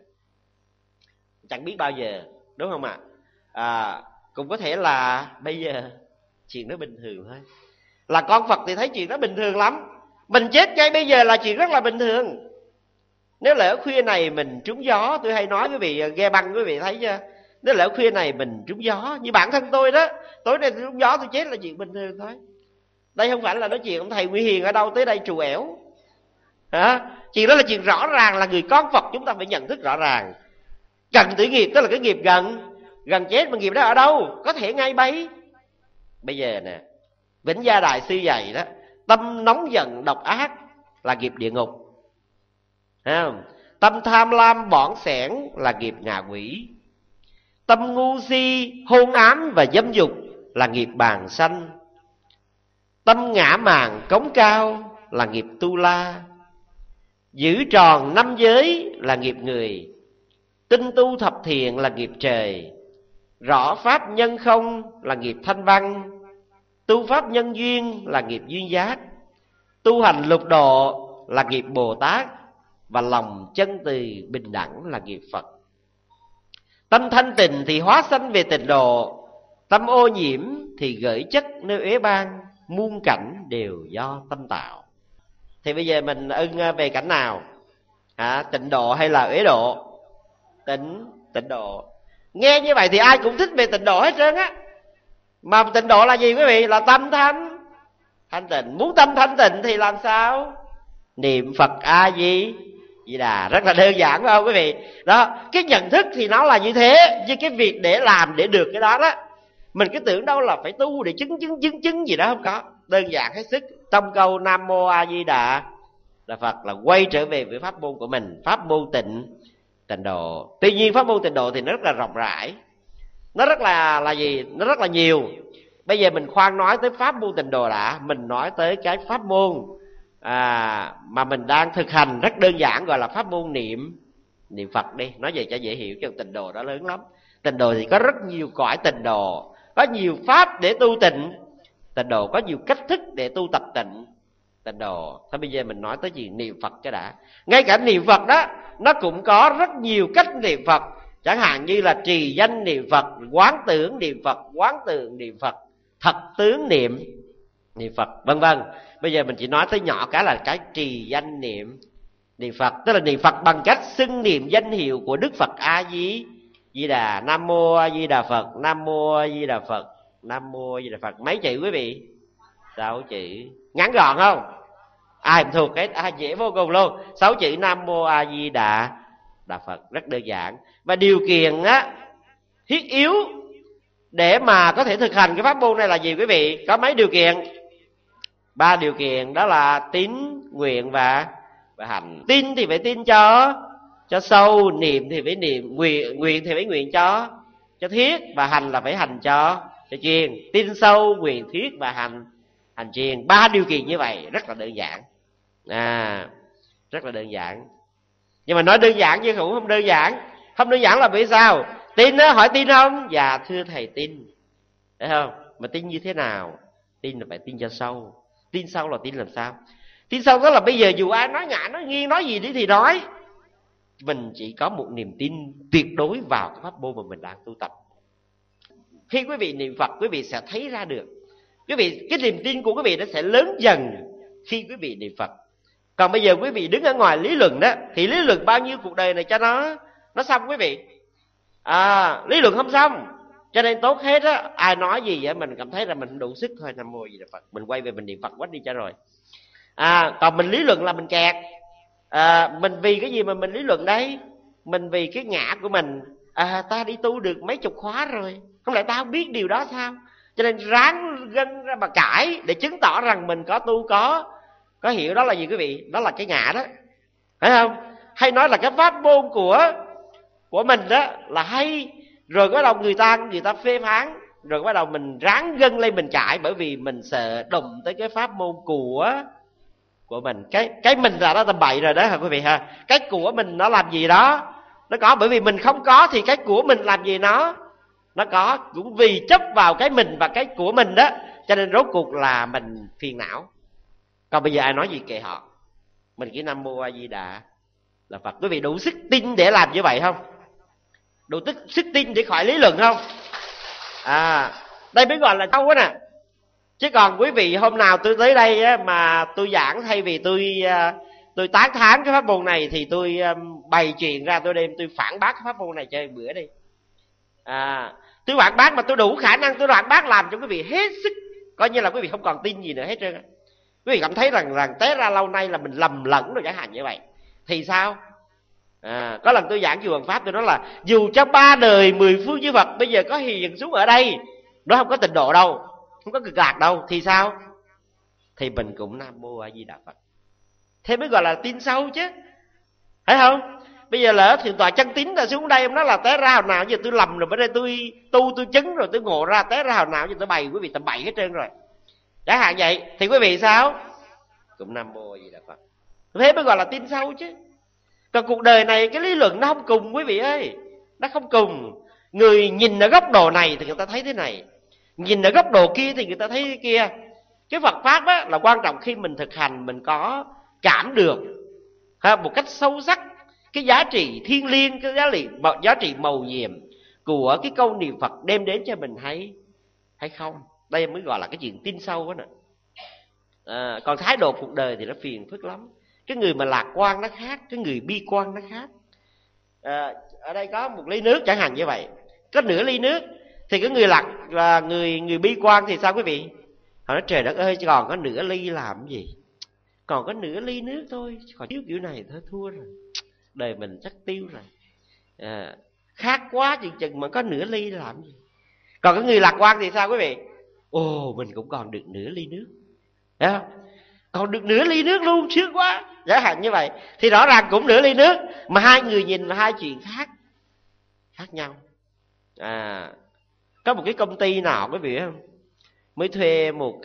chẳng biết bao giờ, đúng không ạ? Cũng có thể là bây giờ chuyện đó bình thường thôi. Là con Phật thì thấy chuyện đó bình thường lắm. Mình chết ngay bây giờ là chuyện rất là bình thường. Nếu lỡ khuya này mình trúng gió, tôi hay nói quý vị ghe băng, quý vị thấy chưa? Nếu lỡ khuya này mình trúng gió, như bản thân tôi đó, tối nay trúng gió tôi chết là chuyện bình thường thôi. Đây không phải là nói chuyện ông thầy Nguy Hiền ở đâu tới đây trù ẻo. Chuyện đó là chuyện rõ ràng, là người con Phật chúng ta phải nhận thức rõ ràng. Cần tử nghiệp tức là cái nghiệp gần chết, mà nghiệp đó ở đâu? Có thể ngay bây giờ nè. Vĩnh Gia Đại Sư dạy đó, tâm nóng giận độc ác là nghiệp địa ngục, thấy không? Tâm tham lam bỏng sẻn là nghiệp ngạ quỷ. Tâm ngu si hôn ám và dâm dục là nghiệp bàn sanh. Tâm ngã mạn cống cao là nghiệp tu la. Giữ tròn 5 giới là nghiệp người. Tinh tu thập thiện là nghiệp trời. Rõ pháp nhân không là nghiệp thanh văn. Tu pháp nhân duyên là nghiệp duyên giác. Tu hành lục độ là nghiệp Bồ Tát. Và lòng chân từ bình đẳng là nghiệp Phật. Tâm thanh tịnh thì hóa sanh về tịnh độ. Tâm ô nhiễm thì gửi chất nơi uế ban. Muôn cảnh đều do tâm tạo. Thì bây giờ mình ưng về cảnh nào? Tịnh độ hay là uế độ? Tịnh độ. Nghe như vậy thì ai cũng thích về tịnh độ hết trơn á. Mà tịnh độ là gì quý vị? Là tâm thanh tịnh. Muốn tâm thanh tịnh thì làm sao? Niệm Phật A Di Đà. Rất là đơn giản phải không quý vị? Đó, cái nhận thức thì nó là như thế. Nhưng cái việc để làm để được cái đó đó, mình cứ tưởng đâu là phải tu để chứng gì đó, không có. Đơn giản hết sức. Trong câu Nam Mô A Di Đà là Phật là quay trở về với pháp môn của mình, pháp môn tịnh độ. Tuy nhiên pháp môn tịnh độ thì nó rất là rộng rãi, nó rất là gì? Nó rất là nhiều. Bây giờ mình khoan nói tới pháp môn tịnh độ đã. Mình nói tới cái pháp môn mà mình đang thực hành rất đơn giản, gọi là pháp môn Niệm Phật đi, nói về cho dễ hiểu, chứ tịnh độ đó lớn lắm. Tịnh độ thì có rất nhiều cõi tịnh độ, có nhiều pháp để tu tịnh. Tịnh độ có nhiều cách thức để tu tập tịnh độ. Thôi bây giờ mình nói tới chuyện niệm Phật cho đã. Ngay cả niệm Phật đó, nó cũng có rất nhiều cách niệm Phật. Chẳng hạn như là trì danh niệm Phật, quán tưởng niệm Phật, quán tượng niệm Phật, thật tướng niệm Phật, vân vân. Bây giờ mình chỉ nói tới nhỏ cái là cái trì danh niệm Phật, tức là niệm Phật bằng cách xưng niệm danh hiệu của Đức Phật A Di Đà. Nam mô A Di Đà Phật, Nam mô A Di Đà Phật, Nam mô A Di Đà Phật. Mấy chữ quý vị? 6 chữ. Ngắn gọn không? Ai thuộc cái dễ vô cùng luôn. 6 chữ Nam mô A Di Đà Phật, rất đơn giản. Và điều kiện thiết yếu để mà có thể thực hành cái pháp môn này là gì quý vị? Có mấy điều kiện? 3 điều kiện, đó là tín, nguyện và hành. Tin thì phải tin cho sâu, niệm thì phải niệm, nguyện thì phải nguyện cho thiết, và hành là phải hành cho chuyên. Tin sâu, nguyện thiết và hành chuyên. 3 điều kiện như vậy rất là đơn giản. Rất là đơn giản. Nhưng mà nói đơn giản nhưng cũng không đơn giản. Không đơn giản là vì sao? Tin á, hỏi tin không? Dạ thưa thầy tin. Thấy không? Mà tin như thế nào? Tin là phải tin cho sâu. Tin sâu là tin làm sao? Tin sâu đó là bây giờ dù ai nói ngã, nói nghiêng, nói gì đi thì nói, mình chỉ có một niềm tin tuyệt đối vào cái pháp môn mà mình đang tu tập. Khi quý vị niệm Phật, quý vị sẽ thấy ra được. Quý vị, cái niềm tin của quý vị nó sẽ lớn dần khi quý vị niệm Phật. Còn bây giờ quý vị đứng ở ngoài lý luận đó, thì lý luận bao nhiêu cuộc đời này cho nó xong quý vị. Lý luận không xong. Cho nên tốt hết á, ai nói gì vậy mình cảm thấy là mình đủ sức thôi, Nam mô Di Đà Phật, mình quay về mình niệm Phật quách đi cho rồi. Còn mình lý luận là mình kẹt. Mình vì cái gì mà mình lý luận đấy? Mình vì cái ngã của mình. Ta đi tu được mấy chục khóa rồi, không lẽ ta không biết điều đó sao? Cho nên ráng gân ra mà cãi để chứng tỏ rằng mình có tu, có hiểu. Đó là gì quý vị? Đó là cái ngã đó, phải không? Hay nói là cái pháp môn của mình đó là hay, rồi bắt đầu người ta phê phán, rồi bắt đầu mình ráng gân lên mình cãi, bởi vì mình sợ đụng tới cái pháp môn của mình. Cái mình là nó tầm bậy rồi đó hả quý vị ha? Cái của mình nó làm gì đó nó có, bởi vì mình không có thì cái của mình làm gì nó có. Cũng vì chấp vào cái mình và cái của mình đó, cho nên rốt cuộc là mình phiền não. Còn bây giờ ai nói gì kệ họ, mình chỉ Nam mô A Di Đà là Phật. Quý vị đủ sức tin để làm như vậy không? Đủ sức tin để khỏi lý luận không? Đây mới gọi là sâu quá nè. Chứ còn quý vị hôm nào tôi tới đây á, mà tôi giảng, thay vì tôi tán thán cái pháp môn này, thì tôi bày chuyện ra, tôi đem tôi phản bác cái pháp môn này chơi bữa đi. Tôi phản bác mà tôi đủ khả năng tôi phản bác, làm cho quý vị hết sức, coi như là quý vị không còn tin gì nữa hết trơn. Quý vị cảm thấy rằng té ra lâu nay là mình lầm lẫn rồi chẳng hạn như vậy, thì sao? Có lần tôi giảng chùa Hoàng Pháp, tôi nói là dù cho 3 đời 10 phương chư Phật bây giờ có hiền xuống ở đây, nó không có tịnh độ đâu, không có cực lạc đâu, thì sao? Thì mình cũng Nam mô A Di Đà Phật. Thế mới gọi là tin sâu chứ, phải không? Bây giờ lỡ thượng tọa chân tín là xuống đây, em nói là té ra hồi nào giờ tôi lầm rồi, bữa nay tôi tu tôi chứng rồi tôi ngộ ra, té ra hồi nào giờ tôi bày quý vị tầm bậy hết trơn rồi, chẳng hạn vậy. Thì quý vị sao? Cũng Nam mô A Di Đà Phật. Thế mới gọi là tin sâu chứ. Còn cuộc đời này cái lý luận nó không cùng quý vị ơi, nó không cùng. Người nhìn ở góc độ này thì người ta thấy thế này, nhìn ở góc độ kia thì người ta thấy thế kia. Cái Phật Pháp á, là quan trọng khi mình thực hành, mình có cảm được một cách sâu sắc cái giá trị thiêng liêng, cái giá trị mầu nhiệm của cái câu niệm Phật đem đến cho mình hay không. Đây mới gọi là cái chuyện tin sâu đó nè. Còn thái độ cuộc đời thì nó phiền phức lắm. Cái người mà lạc quan nó khác, cái người bi quan nó khác. Ở đây có một ly nước chẳng hạn như vậy, có nửa ly nước, thì cái người lạc là người bi quan thì sao quý vị? Họ nói trời đất ơi, còn có nửa ly làm gì, còn có nửa ly nước thôi, còn thiếu kiểu này thôi thua rồi, đời mình chắc tiêu rồi. Khát quá chừng mà có nửa ly làm gì. Còn cái người lạc quan thì sao quý vị? Mình cũng còn được nửa ly nước, thấy không? Còn được nửa ly nước luôn, sướng quá, chẳng hạn như vậy. Thì rõ ràng cũng nửa ly nước, mà hai người nhìn là hai chuyện khác nhau. Có một cái công ty nào quý vị không, mới thuê một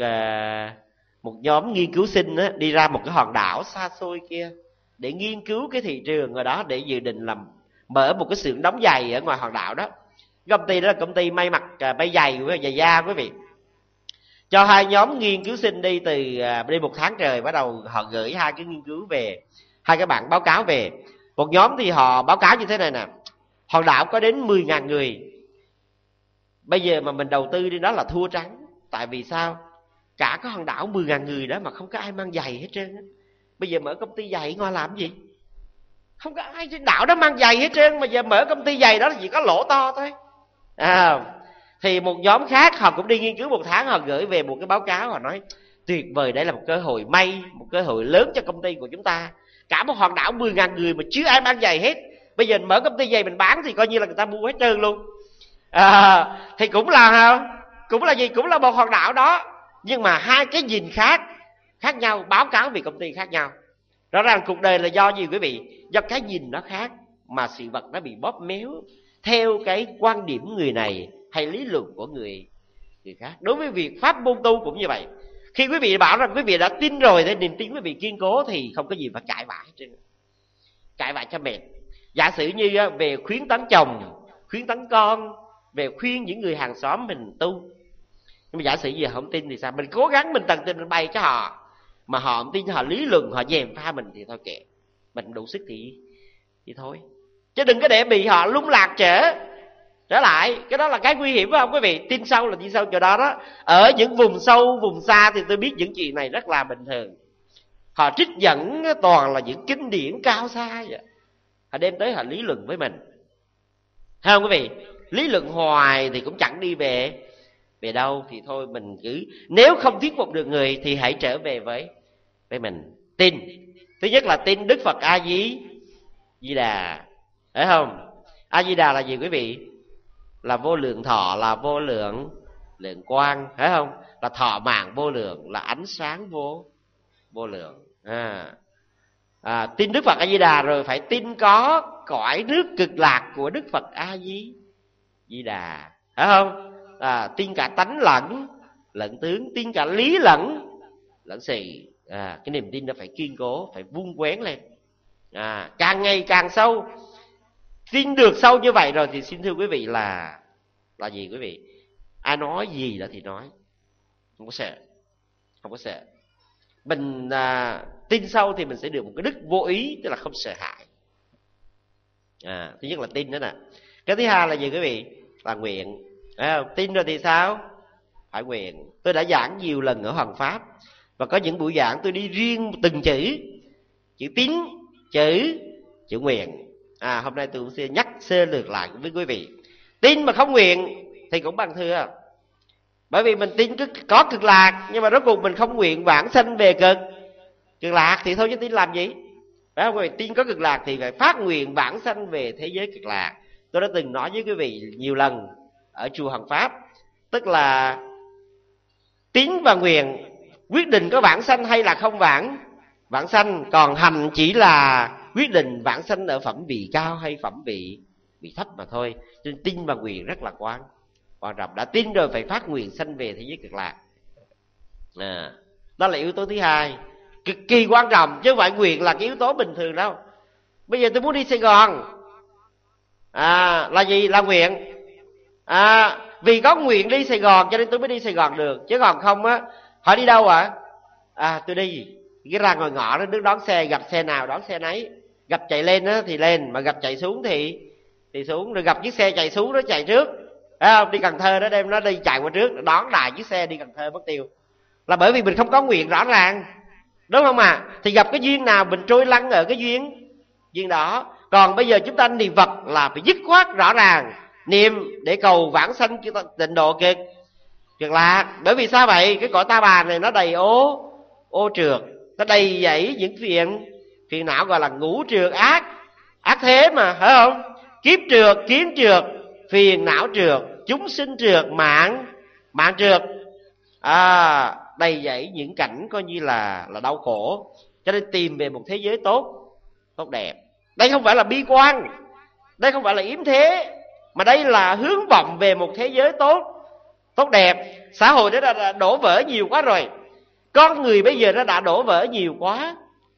nhóm nghiên cứu sinh đi ra một cái hòn đảo xa xôi kia để nghiên cứu cái thị trường ở đó, để dự định làm mở một cái xưởng đóng giày ở ngoài Hòn Đạo đó. Công ty đó là công ty may mặc, may giày, giày da quý vị. Cho 2 nhóm nghiên cứu sinh đi đi 1 tháng trời, bắt đầu họ gửi 2 cái nghiên cứu về, 2 cái bản báo cáo về. Một nhóm thì họ báo cáo như thế này nè: Hòn Đảo có đến 10.000 người. Bây giờ mà mình đầu tư đi đó là thua trắng. Tại vì sao? Cả cái Hòn Đảo 10.000 người đó mà không có ai mang giày hết trơn. Bây giờ mở công ty giày ngoài làm gì? Không có ai trên đảo đó mang giày hết trơn. Mà giờ mở công ty giày đó là chỉ có lỗ to thôi. Thì một nhóm khác họ cũng đi nghiên cứu 1 tháng, họ gửi về một cái báo cáo, họ nói tuyệt vời, đây là một cơ hội may, một cơ hội lớn cho công ty của chúng ta. Cả một Hòn Đảo 10.000 người mà chưa ai mang giày hết. Bây giờ mở công ty giày mình bán thì coi như là người ta mua hết trơn luôn. Thì cũng là gì? Cũng là một Hòn Đảo đó, nhưng mà 2 cái nhìn khác nhau, báo cáo về công ty khác nhau. Rõ ràng cuộc đời là do gì quý vị? Do cái nhìn nó khác mà sự vật nó bị bóp méo theo cái quan điểm người này hay lý luận của người khác. Đối với việc pháp môn tu cũng như vậy. Khi quý vị bảo rằng quý vị đã tin rồi thì niềm tin quý vị kiên cố thì không có gì phải cãi vã hết trơn. Cãi vã cho mệt. Giả sử như về khuyến tấn chồng, khuyến tấn con, về khuyên những người hàng xóm mình tu. Nhưng mà giả sử giờ không tin thì sao? Mình cố gắng mình tận tình mình bày cho họ, mà họ không tin, họ lý luận, họ dèm pha mình thì thôi kệ. Mình đủ sức thì thôi. Chứ đừng có để bị họ lung lạc trở lại. Cái đó là cái nguy hiểm phải không quý vị? Tin sâu là tin sâu chỗ đó đó. Ở những vùng sâu, vùng xa thì tôi biết những chuyện này rất là bình thường. Họ trích dẫn toàn là những kinh điển cao xa vậy. Họ đem tới họ lý luận với mình. Thấy không quý vị? Lý luận hoài thì cũng chẳng đi về đâu. Thì thôi mình cứ, nếu không thuyết phục được người thì hãy trở về với mình. Tin. Thứ nhất là tin Đức Phật A Di Đà. Thấy không? A Di Đà là gì quý vị? Là vô lượng thọ, là vô lượng quang. Thấy không? Là thọ mạng vô lượng, là ánh sáng vô lượng. Tin Đức Phật A Di Đà rồi phải tin có cõi nước cực lạc của Đức Phật A Di Đà. Thấy không? Tin cả tánh lẫn tướng, tin cả lý lẫn sự. Cái niềm tin nó phải kiên cố, phải vun quén lên. Càng ngày càng sâu. Tin được sâu như vậy rồi thì xin thưa quý vị là gì quý vị? Ai nói gì đó thì nói, không có sợ. Mình tin sâu thì mình sẽ được một cái đức vô ý, tức là không sợ hãi. Thứ nhất là tin đó nè. Cái thứ hai là gì quý vị? Là nguyện. Tin rồi thì sao? Phải nguyện. Tôi đã giảng nhiều lần ở Hoàng Pháp, và có những buổi giảng tôi đi riêng từng chữ tín, chữ nguyện. Hôm nay tôi cũng sẽ nhắc sơ lược lại với quý vị. Tin mà không nguyện thì cũng bằng thừa. Bởi vì mình tin có cực lạc, nhưng mà rốt cuộc mình không nguyện vãng sanh về cực lạc thì thôi chứ tin làm gì? Phải không quý vị? Tin có cực lạc thì phải phát nguyện vãng sanh về thế giới cực lạc. Tôi đã từng nói với quý vị nhiều lần ở chùa Hoàng Pháp. Tức là tín và nguyện quyết định có vãng sanh hay là không vãng sanh. Còn hành chỉ là quyết định vãng sanh ở phẩm vị cao hay phẩm vị thấp mà thôi. Cho nên tin và nguyện rất là quan trọng. Đã tin rồi phải phát nguyện sanh về thế giới cực lạc. Đó là yếu tố thứ hai, cực kỳ quan trọng, chứ không phải nguyện là cái yếu tố bình thường đâu. Bây giờ tôi muốn đi Sài Gòn, là gì? Là nguyện. Vì có nguyện đi Sài Gòn cho nên tôi mới đi Sài Gòn được. Chứ còn không á, hỏi đi đâu ạ? Tôi đi cái ra ngoài ngõ đó, đứng đón xe, gặp xe nào đón xe nấy. Gặp chạy lên á thì lên, mà gặp chạy xuống thì xuống. Rồi gặp chiếc xe chạy xuống nó chạy trước. Thấy không? Đi Cần Thơ đó, đem nó đi chạy qua trước, đón đại chiếc xe đi Cần Thơ mất tiêu. Là bởi vì mình không có nguyện rõ ràng, đúng không ạ? Thì gặp cái duyên nào mình trôi lăn ở cái duyên đó. Còn bây giờ chúng ta niệm Phật là phải dứt khoát rõ ràng, niệm để cầu vãng sanh tịnh độ cực lạc. Bởi vì sao vậy? Cái cõi ta bà này nó đầy ô trượt, nó đầy dẫy những phiền não gọi là ngũ trượt, ác thế mà, phải không? Kiếp trượt, kiến trượt, phiền não trượt, chúng sinh trượt, mạng trượt. Đầy dẫy những cảnh coi như là đau khổ. Cho nên tìm về một thế giới tốt đẹp. Đây không phải là bi quan, đây không phải là yếm thế, mà đây là hướng vọng về một thế giới tốt đẹp. Xã hội đó đã đổ vỡ nhiều quá rồi. Con người bây giờ nó đã đổ vỡ nhiều quá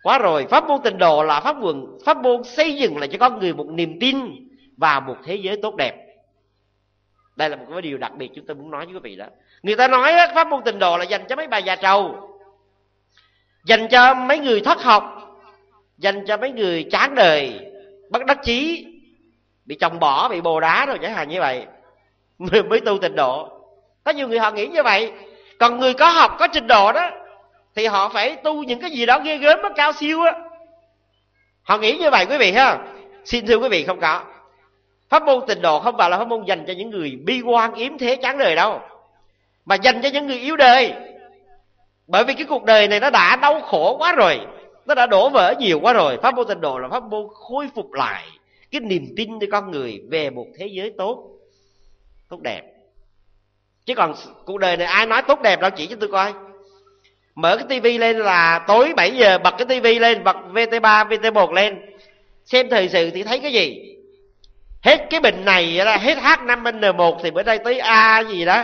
quá rồi. Pháp môn tịnh độ là pháp môn xây dựng lại cho con người một niềm tin vào một thế giới tốt đẹp. Đây là một cái điều đặc biệt chúng tôi muốn nói với quý vị đó. Người ta nói đó, pháp môn tịnh độ là dành cho mấy bà già trầu, dành cho mấy người thất học, dành cho mấy người chán đời, bất đắc chí, bị chồng bỏ, bị bồ đá rồi chẳng hạn như vậy mới tu tịnh độ. Có nhiều người họ nghĩ như vậy. Còn người có học, có trình độ đó thì họ phải tu những cái gì đó ghê gớm, nó cao siêu á. Họ nghĩ như vậy quý vị ha. Xin thưa quý vị, không có. Pháp môn tịnh độ không phải là pháp môn dành cho những người bi quan yếm thế chán đời đâu, mà dành cho những người yếu đời. Bởi vì cái cuộc đời này nó đã đau khổ quá rồi, nó đã đổ vỡ nhiều quá rồi. Pháp môn tịnh độ là pháp môn khôi phục lại cái niềm tin cho con người về một thế giới tốt đẹp. Chứ còn cuộc đời này ai nói tốt đẹp đâu, chỉ cho tôi coi. Mở cái tivi lên là tối 7 giờ bật cái tivi lên, bật VT3, VT1 lên, xem thời sự thì thấy cái gì? Hết cái bệnh này là hết H5N1 thì bữa nay tới A gì đó,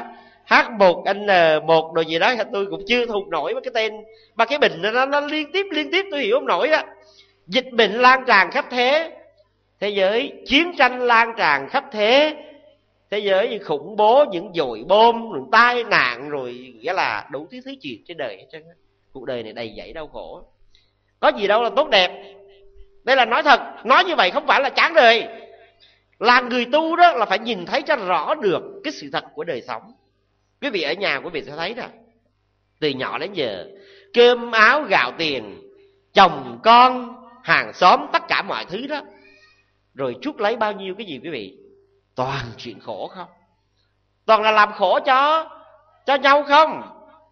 H1N1 rồi gì đó, tôi cũng chưa thuộc nổi với cái tên. Mà cái bệnh nó liên tiếp tôi hiểu không nổi á. Dịch bệnh lan tràn khắp thế giới, chiến tranh lan tràn khắp thế giới, những khủng bố, những dội bom, những tai nạn, rồi nghĩa là đủ thứ chuyện trên đời hết trơn. Cuộc đời này đầy dẫy đau khổ, có gì đâu là tốt đẹp. Đây là nói thật, nói như vậy không phải là chán đời. Là người tu đó là phải nhìn thấy cho rõ được cái sự thật của đời sống. Quý vị ở nhà quý vị sẽ thấy đó, từ nhỏ đến giờ cơm áo gạo tiền, chồng con, hàng xóm, tất cả mọi thứ đó, rồi chuốc lấy bao nhiêu cái gì quý vị? Toàn chuyện khổ không? Toàn là làm khổ cho nhau không?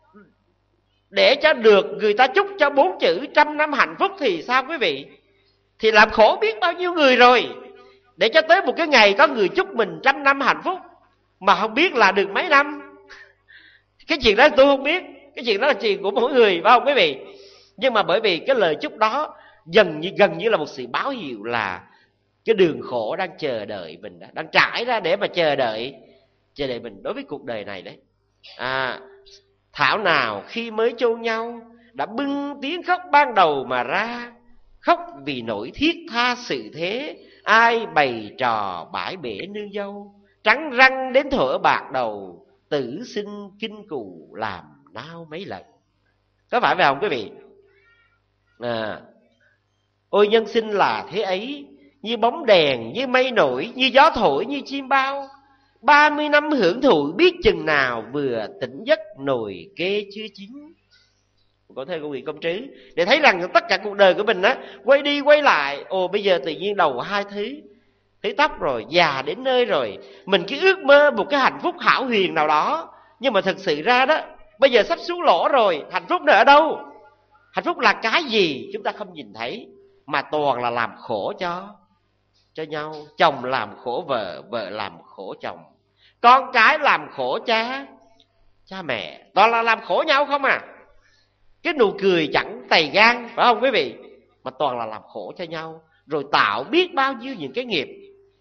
Để cho được người ta chúc cho 4 chữ 100 năm hạnh phúc thì sao quý vị? Thì làm khổ biết bao nhiêu người rồi. Để cho tới một cái ngày có người chúc mình 100 năm hạnh phúc mà không biết là được mấy năm. Cái chuyện đó tôi không biết, cái chuyện đó là chuyện của mỗi người, phải không quý vị? Nhưng mà bởi vì cái lời chúc đó gần như là một sự báo hiệu là cái đường khổ đang chờ đợi mình đó, đang trải ra để mà chờ đợi mình đối với cuộc đời này đấy. Thảo nào khi mới chôn nhau đã bưng tiếng khóc ban đầu mà ra, khóc vì nỗi thiết tha sự thế, ai bày trò bãi bể nương dâu, trắng răng đến thuở bạc đầu, tử sinh kinh cù làm nao mấy lần. Có phải không quý vị? Ôi nhân sinh là thế ấy, như bóng đèn, như mây nổi, như gió thổi, như chim bao. 30 năm hưởng thụ biết chừng nào, vừa tỉnh giấc nồi kê chưa chín. Có thơ của Nguyễn Công Trứ để thấy rằng tất cả cuộc đời của mình á, quay đi quay lại, bây giờ tự nhiên đầu hai thứ tóc rồi, già đến nơi rồi. Mình cứ ước mơ một cái hạnh phúc hão huyền nào đó, nhưng mà thực sự ra đó, bây giờ sắp xuống lỗ rồi. Hạnh phúc nó ở đâu? Hạnh phúc là cái gì chúng ta không nhìn thấy, mà toàn là làm khổ cho nhau. Chồng làm khổ vợ, vợ làm khổ chồng, con cái làm khổ cha mẹ, toàn là làm khổ nhau không à. Cái nụ cười chẳng tày gan, phải không quý vị? Mà toàn là làm khổ cho nhau, rồi tạo biết bao nhiêu những cái nghiệp.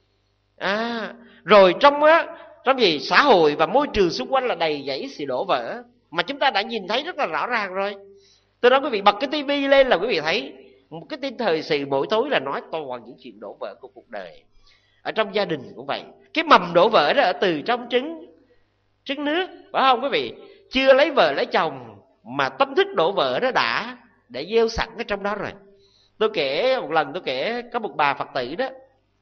Rồi trong xã hội và môi trường xung quanh là đầy dẫy sự đổ vỡ, mà chúng ta đã nhìn thấy rất là rõ ràng rồi. Tôi nói quý vị, bật cái tivi lên là quý vị thấy một cái tin thời sự mỗi tối là nói toàn những chuyện đổ vỡ của cuộc đời. Ở trong gia đình cũng vậy, cái mầm đổ vỡ đó ở từ trong trứng nước, phải không quý vị? Chưa lấy vợ lấy chồng mà tâm thức đổ vỡ đó đã gieo sẵn ở trong đó rồi. Tôi kể một lần, có một bà Phật tử đó,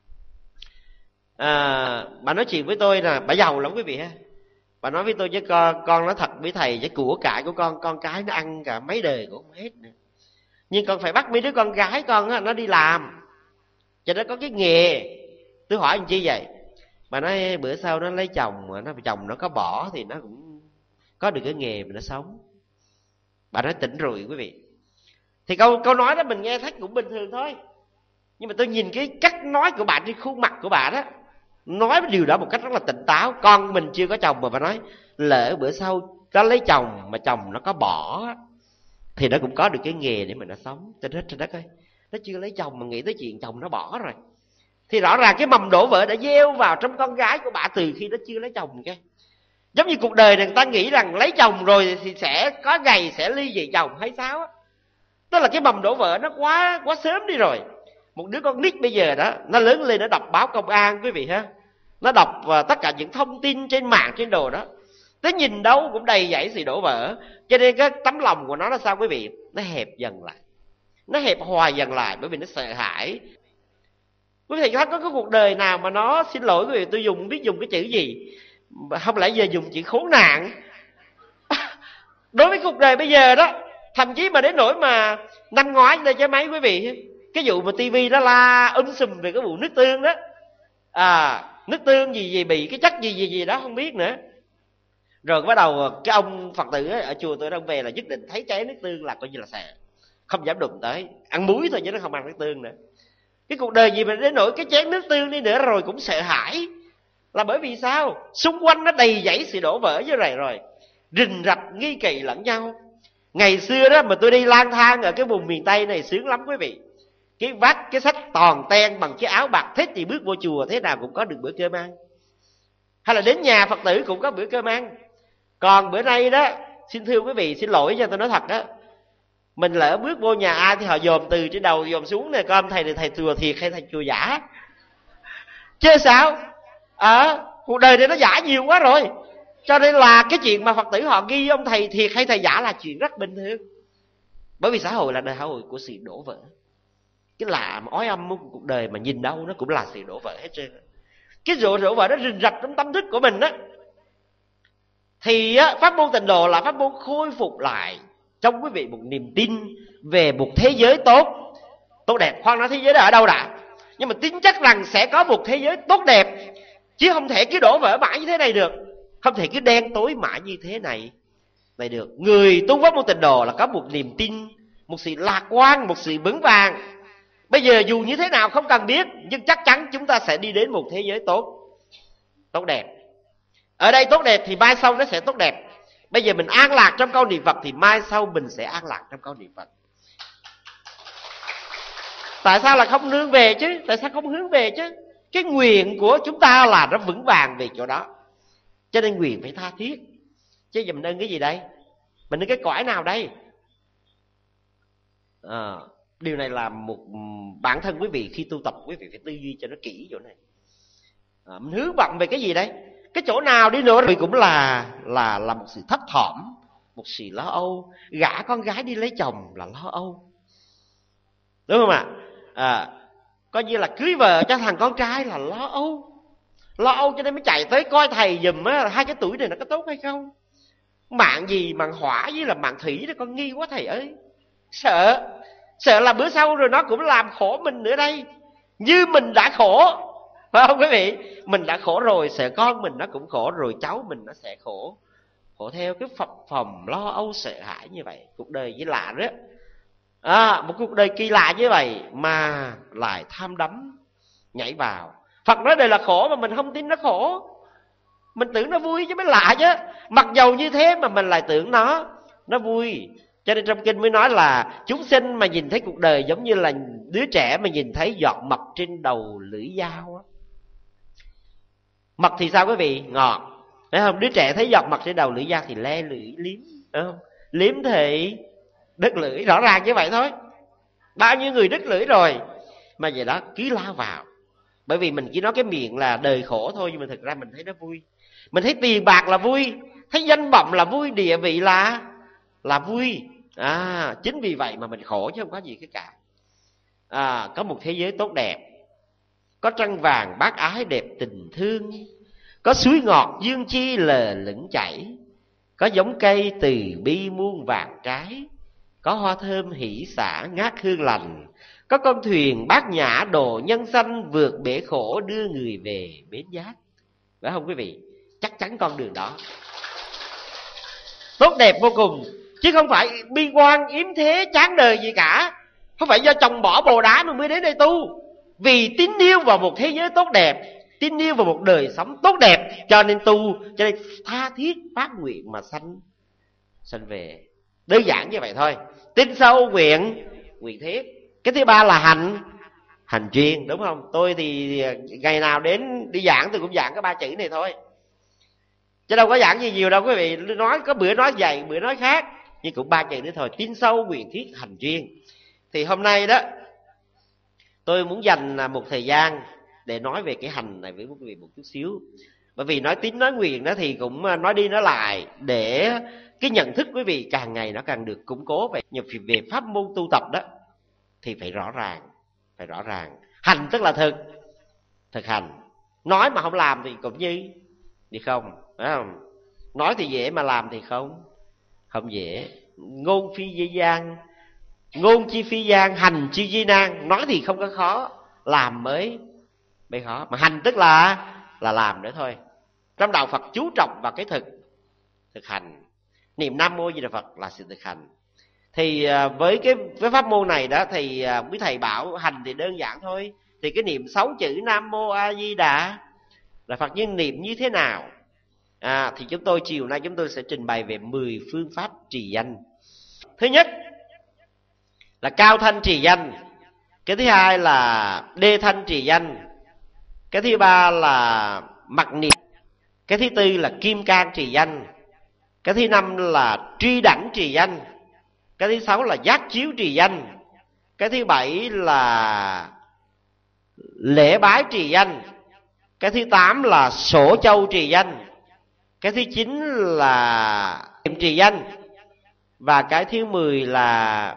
bà nói chuyện với tôi là bà giàu lắm quý vị ha. Bà nói với tôi chứ con nói thật với thầy, chứ của cải của con cái nó ăn cả mấy đời cũng không hết nữa. Nhưng con phải bắt mấy đứa con gái con á, nó đi làm cho nó có cái nghề. Tôi hỏi làm chi vậy? Bà nói bữa sau nó lấy chồng, chồng nó có bỏ thì nó cũng có được cái nghề mà nó sống. Bà nói tỉnh rồi quý vị. Thì câu nói đó mình nghe thấy cũng bình thường thôi, nhưng mà tôi nhìn cái cách nói của bà, trên khuôn mặt của bà đó, nói điều đó một cách rất là tỉnh táo. Con mình chưa có chồng mà bà nói lỡ bữa sau nó lấy chồng mà chồng nó có bỏ thì nó cũng có được cái nghề để mà nó sống. Trên hết trên đất ơi, nó chưa lấy chồng mà nghĩ tới chuyện chồng nó bỏ rồi, thì rõ ràng cái mầm đổ vỡ đã gieo vào trong con gái của bà từ khi nó chưa lấy chồng kìa. Giống như cuộc đời này người ta nghĩ rằng lấy chồng rồi thì sẽ có ngày sẽ ly dị chồng hay sao á. Tức là cái mầm đổ vỡ nó quá sớm đi rồi. Một đứa con nít bây giờ đó, nó lớn lên nó đọc báo công an quý vị ha, nó đọc tất cả những thông tin trên mạng trên đồ đó, tới nhìn đâu cũng đầy dẫy sự đổ vỡ. Cho nên cái tấm lòng của nó là sao quý vị? Nó hẹp dần lại, nó hẹp hoài dần lại, bởi vì nó sợ hãi. Quý vị thấy có cái cuộc đời nào mà nó, xin lỗi quý vị, tôi biết dùng cái chữ gì, không lẽ giờ dùng chữ khốn nạn. Đối với cuộc đời bây giờ đó, thậm chí mà đến nỗi mà năm ngoái đây chứ mấy quý vị, cái vụ mà tivi đó la sùm về cái vụ nước tương đó, nước tương gì bị cái chất gì đó không biết nữa. Rồi bắt đầu cái ông Phật tử ở chùa tôi đang về là nhất định thấy chén nước tương là coi như là sợ, không dám đụng tới, ăn muối thôi chứ nó không ăn nước tương nữa. Cái cuộc đời gì mà đến nỗi cái chén nước tương đi nữa rồi cũng sợ hãi, là bởi vì sao? Xung quanh nó đầy dẫy sự đổ vỡ như vậy rồi, rình rập nghi kỵ lẫn nhau. Ngày xưa đó mà tôi đi lang thang ở cái vùng miền Tây này sướng lắm quý vị. Cái vác cái sách toàn ten bằng cái áo bạc thích thì bước vô chùa thế nào cũng có được bữa cơm ăn, hay là đến nhà Phật tử cũng có bữa cơm ăn. Còn bữa nay đó, xin thưa quý vị, xin lỗi cho tôi nói thật đó, mình lỡ bước vô nhà ai thì họ dòm từ trên đầu dòm xuống này, coi ông thầy này thầy chùa thiệt hay thầy chùa giả chứ sao. Cuộc đời này nó giả nhiều quá rồi, cho nên là cái chuyện mà Phật tử họ ghi ông thầy thiệt hay thầy giả là chuyện rất bình thường. Bởi vì xã hội là đời xã hội của sự đổ vỡ. Cái lạ mà ói âm của cuộc đời mà nhìn đâu nó cũng là sự đổ vỡ hết trơn. Cái đổ vỡ nó rình rập trong tâm thức của mình đó. Thì pháp môn tịnh độ là pháp môn khôi phục lại trong quý vị một niềm tin về một thế giới tốt đẹp. Khoan nói thế giới đó ở đâu đã, nhưng mà tin chắc rằng sẽ có một thế giới tốt đẹp, chứ không thể cứ đổ vỡ mãi như thế này được, không thể cứ đen tối mãi như thế này được. Người tu pháp môn tịnh độ là có một niềm tin, một sự lạc quan, một sự vững vàng. Bây giờ dù như thế nào không cần biết, nhưng chắc chắn chúng ta sẽ đi đến một thế giới tốt đẹp. Ở đây tốt đẹp thì mai sau nó sẽ tốt đẹp. Bây giờ mình an lạc trong câu niệm Phật thì mai sau mình sẽ an lạc trong câu niệm Phật. Tại sao là không hướng về chứ? Tại sao không hướng về chứ? Cái nguyện của chúng ta là nó vững vàng về chỗ đó, cho nên nguyện phải tha thiết. Chứ giờ mình nâng cái gì đây? Mình nâng cái cõi nào đây? Điều này là một bản thân quý vị khi tu tập, quý vị phải tư duy cho nó kỹ chỗ này. Mình hướng vọng về cái gì đây? Cái chỗ nào đi nữa thì cũng là một sự thấp thỏm, một sự lo âu. Gả con gái đi lấy chồng là lo âu, đúng không ạ? Coi như là cưới vợ cho thằng con trai là lo âu cho nên mới chạy tới coi thầy giùm á, 2 cái tuổi này nó có tốt hay không. Mạng gì, mạng hỏa với là mạng thủy đó, con nghi quá thầy ơi. Sợ là bữa sau rồi nó cũng làm khổ mình nữa đây. Như mình đã khổ, phải không quý vị? Mình đã khổ rồi, sợ con mình nó cũng khổ, rồi cháu mình nó sẽ khổ theo cái phập phồng lo âu sợ hãi như vậy. Cuộc đời chỉ lạ đó. Một cuộc đời kỳ lạ như vậy mà lại tham đắm nhảy vào. Phật nói đời là khổ mà mình không tin nó khổ, mình tưởng nó vui chứ mới lạ chứ. Mặc dầu như thế mà mình lại tưởng nó vui. Cho nên trong kinh mới nói là chúng sinh mà nhìn thấy cuộc đời giống như là đứa trẻ mà nhìn thấy giọt mật trên đầu lưỡi dao. Mật thì sao quý vị? Ngọt, thấy không? Đứa trẻ thấy giọt mật trên đầu lưỡi dao thì le lưỡi liếm, thấy không? Liếm thì đứt lưỡi, rõ ràng như vậy thôi. Bao nhiêu người đứt lưỡi rồi mà vậy đó cứ lao vào. Bởi vì mình chỉ nói cái miệng là đời khổ thôi, nhưng mà thực ra mình thấy nó vui. Mình thấy tiền bạc là vui, thấy danh vọng là vui, địa vị là vui. Chính vì vậy mà mình khổ chứ không có gì cả. Có một thế giới tốt đẹp, có trăng vàng bát ái đẹp tình thương, có suối ngọt dương chi lờ lững chảy, có giống cây từ bi muôn vàng trái, có hoa thơm hỷ xả ngát hương lành, có con thuyền bát nhã đồ nhân sanh, vượt bể khổ đưa người về bến giác. Phải không quý vị? Chắc chắn con đường đó tốt đẹp vô cùng, chứ không phải bi quan yếm thế chán đời gì cả. Không phải do chồng bỏ bồ đá mà mới đến đây tu. Vì tín yêu vào một thế giới tốt đẹp, tín yêu vào một đời sống tốt đẹp, cho nên tu, cho nên tha thiết phát nguyện mà sanh về. Đơn giản như vậy thôi. Tin sâu nguyện thiết. Cái thứ ba là hành chuyên, đúng không? Tôi thì ngày nào đến đi giảng tôi cũng giảng cái 3 chữ này thôi, chứ đâu có giảng gì nhiều đâu quý vị. Nói có bữa nói dày, bữa nói khác, nhưng cũng 3 chữ nữa thôi. Tin sâu nguyện thiết hành chuyên. Thì hôm nay đó tôi muốn dành một thời gian để nói về cái hành này với quý vị một chút xíu. Bởi vì nói tín nói nguyện đó thì cũng nói đi nói lại để cái nhận thức quý vị càng ngày nó càng được củng cố. Về pháp môn tu tập đó thì phải rõ ràng. Hành tức là thực hành. Nói mà không làm thì cũng như đi không, phải không? Nói thì dễ mà làm thì không dễ. Ngôn phi dễ gian, ngôn chi phi gian, hành chi di nan. Nói thì không có khó, làm mới khó. Mà hành tức là làm nữa thôi. Trong đạo Phật chú trọng vào cái thực hành. Niệm Nam Mô Di Đà Phật là sự thực hành. Thì với cái pháp môn này đó thì quý thầy bảo hành thì đơn giản thôi. Thì cái niệm 6 chữ Nam Mô A Di Đà là Phật, nhưng niệm như thế nào? Thì chiều nay chúng tôi sẽ trình bày về 10 phương pháp trì danh. Thứ nhất là cao thanh trì danh. Cái thứ hai là đê thanh trì danh. Cái thứ ba là mặc niệm. Cái thứ tư là kim cang trì danh. Cái thứ năm là truy đảnh trì danh. Cái thứ sáu là giác chiếu trì danh. Cái thứ bảy là lễ bái trì danh. Cái thứ tám là sổ châu trì danh. Cái thứ 9 là niệm trì danh. Và cái thứ 10 là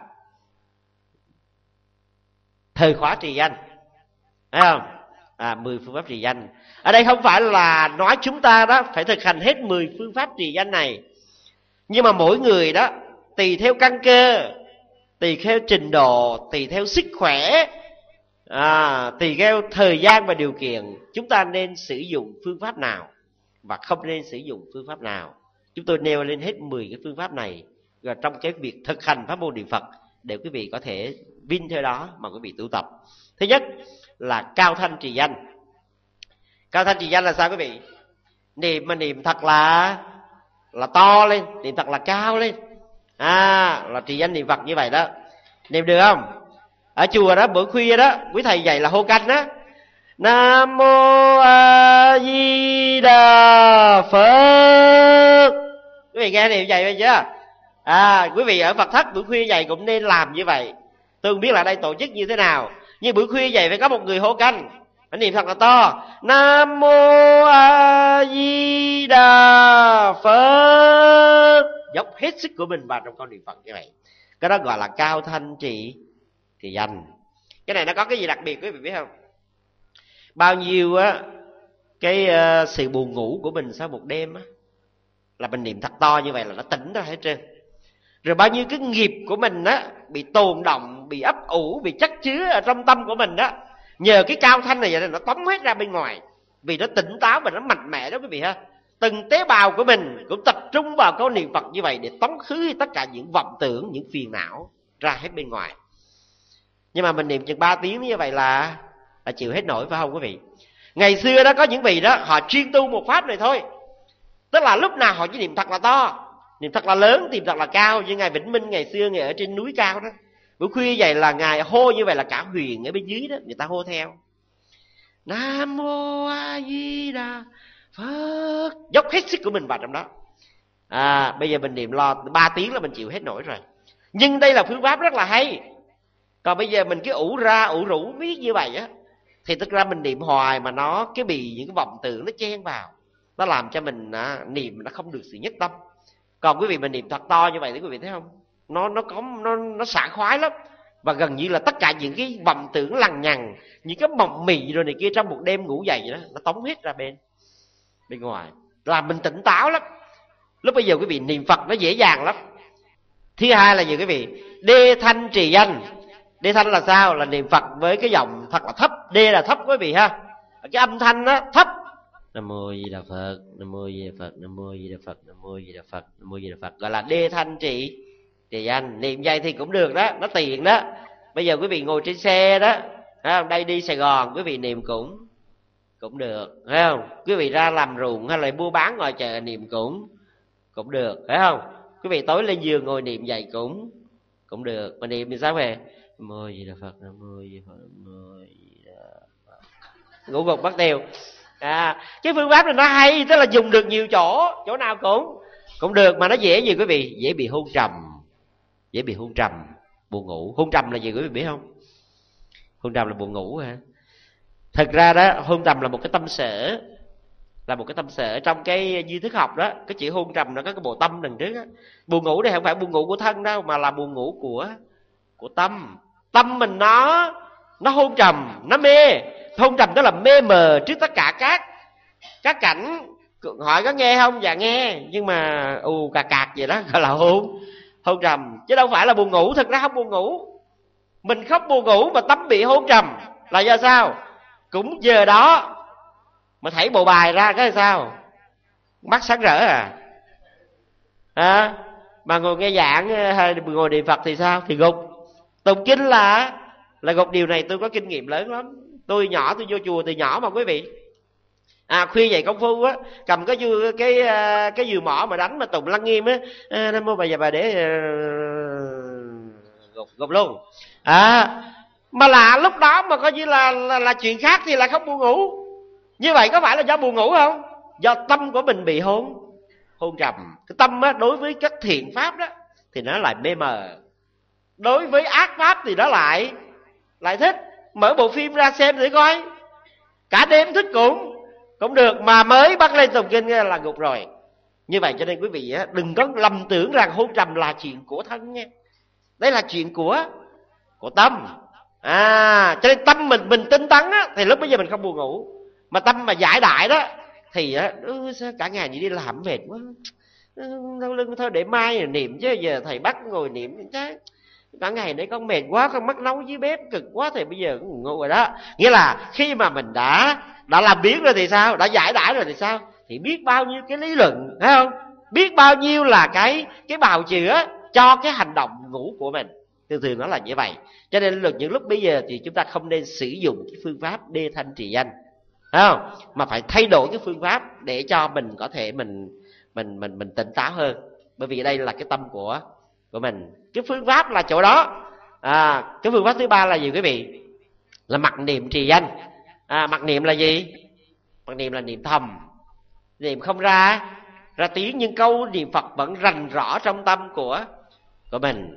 thời khóa trì danh. Thấy không? 10 phương pháp trì danh. Ở đây không phải là nói chúng ta đó phải thực hành hết 10 phương pháp trì danh này. Nhưng mà mỗi người đó tùy theo căn cơ, tùy theo trình độ, tùy theo sức khỏe, tùy theo thời gian và điều kiện, chúng ta nên sử dụng phương pháp nào và không nên sử dụng phương pháp nào. Chúng tôi nêu lên hết 10 cái phương pháp này và trong cái việc thực hành pháp môn niệm Phật để quý vị có thể vin theo đó mà quý vị tu tập. Thứ nhất là cao thanh trì danh. Cao thanh trì danh là sao quý vị? Niệm mà niệm thật là to lên, niệm thật là cao lên. Là trì danh niệm Phật như vậy đó. Niệm được không? Ở chùa đó bữa khuya đó quý thầy dạy là hô canh đó. Nam Mô A Di Đà Phật. Quý vị nghe niệm vậy phải chưa? Quý vị ở Phật thất bữa khuya dạy cũng nên làm như vậy. Tôi không biết là đây tổ chức như thế nào, nhưng bữa khuya dạy phải có một người hô canh, phải niệm thật là to. Nam Mô A Di Đà Phật. Dốc hết sức của mình vào trong câu niệm Phật như vậy. Cái đó gọi là cao thanh trì danh. Cái này nó có cái gì đặc biệt quý vị biết không? Bao nhiêu cái sự buồn ngủ của mình sau một đêm là mình niệm thật to như vậy là nó tỉnh ra hết trơn. Rồi bao nhiêu cái nghiệp của mình bị tồn động, bị ấp ủ, bị chất chứa ở trong tâm của mình đó, nhờ cái cao thanh này vậy nó tống hết ra bên ngoài. Vì nó tỉnh táo và nó mạnh mẽ đó quý vị ha. Từng tế bào của mình cũng tập trung vào câu niệm Phật như vậy để tống khứ tất cả những vọng tưởng, những phiền não ra hết bên ngoài. Nhưng mà mình niệm chừng 3 tiếng như vậy là chịu hết nổi, phải không quý vị? Ngày xưa đó có những vị đó họ chuyên tu một pháp này thôi. Tức là lúc nào họ chỉ niệm thật là to, niệm thật là lớn, niệm thật là cao. Như Ngài Vĩnh Minh ngày xưa Ngài ở trên núi cao đó, bữa khuya vậy là Ngài hô như vậy là cả huyền ở bên dưới đó người ta hô theo. Nam Mô A Di Đà Phật. Dốc hết sức của mình vào trong đó. Bây giờ mình niệm lo 3 tiếng là mình chịu hết nổi rồi. Nhưng đây là phương pháp rất là hay. Còn bây giờ mình cứ ủ ra ủ rũ biết như vậy á, thì thực ra mình niệm hoài mà nó cái bị những cái vọng tưởng nó chen vào, nó làm cho mình niệm nó không được sự nhất tâm. Còn quý vị mình niệm thật to như vậy thì quý vị thấy không, nó sảng khoái lắm. Và gần như là tất cả những cái vọng tưởng lằng nhằng, những cái mộng mị rồi này kia trong một đêm ngủ dậy đó, nó tống hết ra bên ngoài, làm mình tỉnh táo lắm. Lúc bây giờ quý vị niệm Phật nó dễ dàng lắm. Thứ hai là gì quý vị? Đê thanh trì danh. Đê thanh là sao? Là niệm Phật với cái giọng thật là thấp. Đê là thấp quý vị ha. Cái âm thanh đó thấp. Nam Mô Di Đà Phật, Nam Mô Di Đà Phật, Nam Mô Di Đà Phật, Nam Mô Di Đà Phật, Nam Mô Di Đà Phật. Gọi là đê thanh trì danh. Niệm vậy thì cũng được đó, nó tiện đó. Bây giờ quý vị ngồi trên xe đó, đây đi Sài Gòn, quý vị niệm cũng được, thấy không? Quý vị ra làm ruộng hay là mua bán ngoài chợ niệm cũng được, phải không? Quý vị tối lên giường ngồi niệm vậy cũng được. Mà niệm thì sao về? Nam Mô Di Đà Phật, Nam Mô Di Đà Phật, Nam Mô Di Đà Phật. Ngủ gục bắt tiêu. Cái phương pháp này nó hay, tức là dùng được nhiều chỗ nào cũng được, mà nó dễ gì quý vị? Dễ bị hôn trầm. Buồn ngủ. Hôn trầm là gì quý vị biết không? Hôn trầm là buồn ngủ hả? Thật ra đó, hôn trầm là một cái tâm sở, là một cái tâm sở trong cái duy thức học đó. Cái chữ hôn trầm nó có cái bộ tâm đằng trước á. Buồn ngủ đây không phải buồn ngủ của thân đâu, mà là buồn ngủ của tâm. Tâm mình nó hôn trầm, nó mê. Hôn trầm tức là mê mờ trước tất cả các cảnh. Hỏi có nghe không? Dạ nghe, nhưng mà cạc vậy đó gọi là hôn trầm, chứ đâu phải là buồn ngủ. Thực ra không buồn ngủ, mình không buồn ngủ mà tâm bị hôn trầm là do sao? Cũng giờ đó mà thảy bộ bài ra cái sao? Mắt sáng rỡ mà ngồi nghe giảng hay ngồi niệm Phật thì sao? Thì gục. Tụng kinh là gục. Điều này tôi có kinh nghiệm lớn lắm. Tôi nhỏ, tôi vô chùa từ nhỏ mà quý vị. Khuya dậy công phu á, cầm cái dừa mỏ mà đánh mà tụng Lăng Nghiêm á, Nam mô Bà để gục luôn. Mà lạ lúc đó mà coi như là chuyện khác thì là không buồn ngủ. Như vậy có phải là do buồn ngủ không? Do tâm của mình bị hôn trầm. Cái tâm á, đối với các thiện pháp đó thì nó lại mê mờ, đối với ác pháp thì nó lại thích. Mở bộ phim ra xem thử coi, cả đêm thích cũng được, mà mới bắt lên tụng kinh là gục rồi. Như vậy cho nên quý vị á, đừng có lầm tưởng rằng hôn trầm là chuyện của thân nha. Đây là chuyện của tâm. Cho nên tâm mình tinh tấn á, thì lúc bây giờ mình không buồn ngủ. Mà tâm mà giải đại đó thì sao cả ngày đi làm mệt quá, đau lưng, thôi để mai niệm chứ giờ thầy bắt ngồi niệm chứ cả ngày đấy con mệt quá, con mắc nấu dưới bếp cực quá thì bây giờ cũng ngủ rồi đó. Nghĩa là khi mà mình đã làm biến rồi thì sao? Đã giải đãi rồi thì sao? Thì biết bao nhiêu cái lý luận, thấy không? Biết bao nhiêu là cái bào chữa cho cái hành động ngủ của mình. Thường nó là như vậy. Cho nên những lúc bây giờ thì chúng ta không nên sử dụng cái phương pháp đê thanh trì danh, thấy không? Mà phải thay đổi cái phương pháp để cho mình có thể mình tỉnh táo hơn. Bởi vì đây là cái tâm của mình. Cái phương pháp là chỗ đó. Cái phương pháp thứ ba là gì quý vị? Là mặc niệm trì danh. Mặc niệm là gì? Mặc niệm là niệm thầm, niệm không ra tiếng, nhưng câu niệm Phật vẫn rành rõ trong tâm của mình.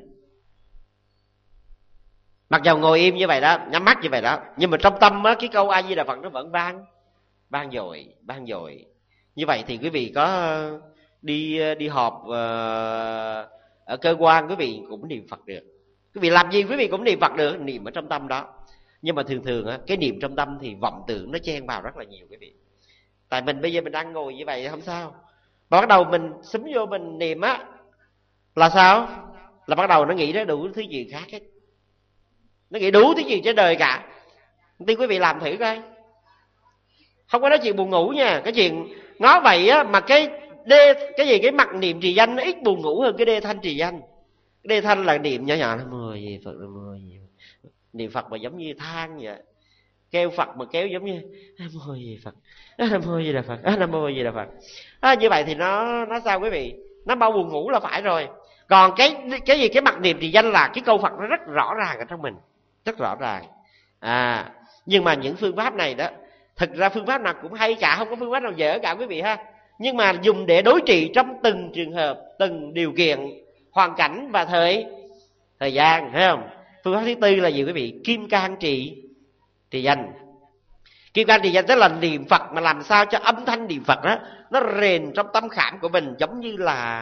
Mặc dầu ngồi im như vậy đó, nhắm mắt như vậy đó, nhưng mà trong tâm á, cái câu A Di Đà Phật nó vẫn vang dội. Như vậy thì quý vị có đi họp ở cơ quan, quý vị cũng niệm Phật được. Quý vị làm gì quý vị cũng niệm Phật được, niệm ở trong tâm đó. Nhưng mà thường á, cái niệm trong tâm thì vọng tưởng nó chen vào rất là nhiều quý vị. Tại mình bây giờ mình đang ngồi như vậy không sao, mà bắt đầu mình xúm vô mình niệm á là sao? Là bắt đầu nó nghĩ đến đủ thứ gì khác hết. Nó nghĩ đủ thứ gì trên đời cả. Thì quý vị làm thử coi. Không có nói chuyện buồn ngủ nha. Cái chuyện ngó vậy á, mà cái mặc niệm trì danh nó ít buồn ngủ hơn cái đê thanh trì danh. Cái đê thanh là niệm nhỏ nhỏ, Nam mô Di Phật, Nam mô Di Phật. Niệm Phật mà giống như than vậy. Kêu Phật mà kéo giống như Nam mô Di Phật, Nam mô Di Đà Phật, Nam mô Di Đà Phật. Như vậy thì nó sao quý vị? Nó bao buồn ngủ là phải rồi. Còn cái mặc niệm trì danh là cái câu Phật nó rất rõ ràng ở trong mình, rất rõ ràng. Nhưng mà những phương pháp này đó, thực ra phương pháp nào cũng hay cả, không có phương pháp nào dở cả quý vị ha. Nhưng mà dùng để đối trị trong từng trường hợp, từng điều kiện, hoàn cảnh và thời gian, thấy không? Phương pháp thứ tư là gì quý vị? Kim cang trì danh. Kim cang trì danh tức là niệm Phật mà làm sao cho âm thanh niệm Phật đó nó rền trong tâm khảm của mình, giống như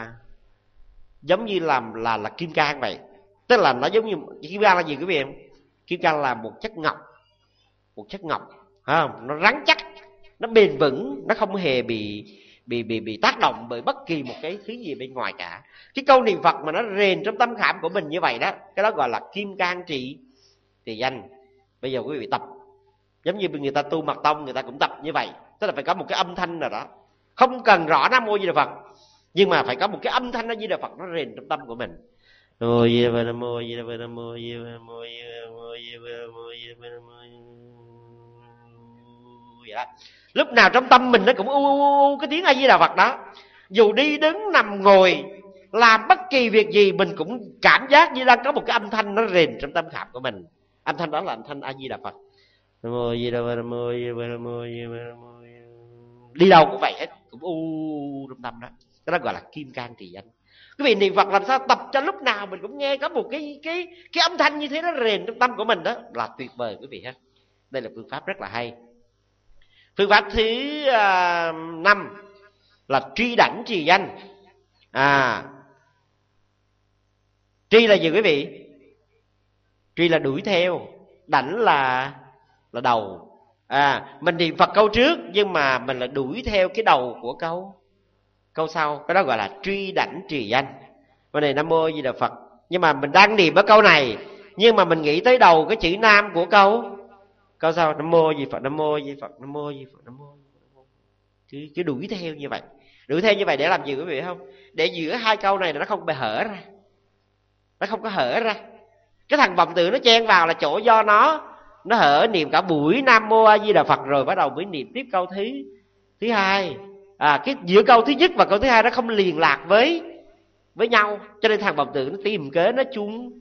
là kim cang vậy. Tức là nó giống như kim cang là gì quý vị em? Kim cang là một chất ngọc, không? Nó rắn chắc, nó bền vững, nó không hề bị tác động bởi bất kỳ một cái thứ gì bên ngoài cả. Cái câu niệm Phật mà nó rền trong tâm khảm của mình như vậy đó, cái đó gọi là kim cang trì danh. Bây giờ quý vị tập, giống như người ta tu mật tông, người ta cũng tập như vậy. Tức là phải có một cái âm thanh nào đó, không cần rõ Nam mô Di Đà Phật, nhưng mà phải có một cái âm thanh Di Đà Phật nó rền trong tâm của mình. Nam mô Di Đà Phật, Nam mô Di Đà Phật, Nam mô Di Đà Phật, Nam mô Di Đà Phật, Nam mô Di Đà Phật, Nam mô Di Đà Phật, Nam mô vậy đó. Lúc nào trong tâm mình nó cũng u cái tiếng A Di Đà Phật đó. Dù đi đứng nằm ngồi làm bất kỳ việc gì, mình cũng cảm giác như đang có một cái âm thanh nó rền trong tâm khảm của mình. Âm thanh đó là âm thanh A Di Đà Phật. Nam mô Di Đà Phật, Nam mô Di Đà Phật, Nam mô Di Đà Phật, Nam mô Di Đà Phật. Đi đâu cũng vậy hết, cũng trong tâm đó. Cái đó gọi là kim cang trì danh. Quý vị niệm Phật làm sao tập cho lúc nào mình cũng nghe có một cái âm thanh như thế nó rền trong tâm của mình, đó là tuyệt vời quý vị ha. Đây là phương pháp rất là hay. Phương pháp thứ 5 là truy đảnh trì danh. Truy là gì quý vị? Truy là đuổi theo, đảnh là đầu. Mình niệm Phật câu trước nhưng mà mình là đuổi theo cái đầu của câu sau, cái đó gọi là truy đảnh trì danh. Bên này Nam Mô A Di Đà Phật, nhưng mà mình đang niệm ở câu này nhưng mà mình nghĩ tới đầu cái chữ Nam của câu sau. Nam Mô A Di Phật, Nam Mô A Di Phật, Nam Mô A Di Phật, Nam Mô A Di Phật. Cứ đuổi theo như vậy. Đuổi theo như vậy để làm gì quý vị không? Để giữa hai câu này nó không bị hở ra, nó không có hở ra. Cái thằng vọng tưởng nó chen vào là chỗ do nó hở niệm cả buổi Nam Mô A Di Đà Phật rồi bắt đầu mới niệm tiếp câu thứ hai. Cái giữa câu thứ nhất và câu thứ hai nó không liền lạc với nhau, cho nên thằng vọng tưởng nó tìm cớ nó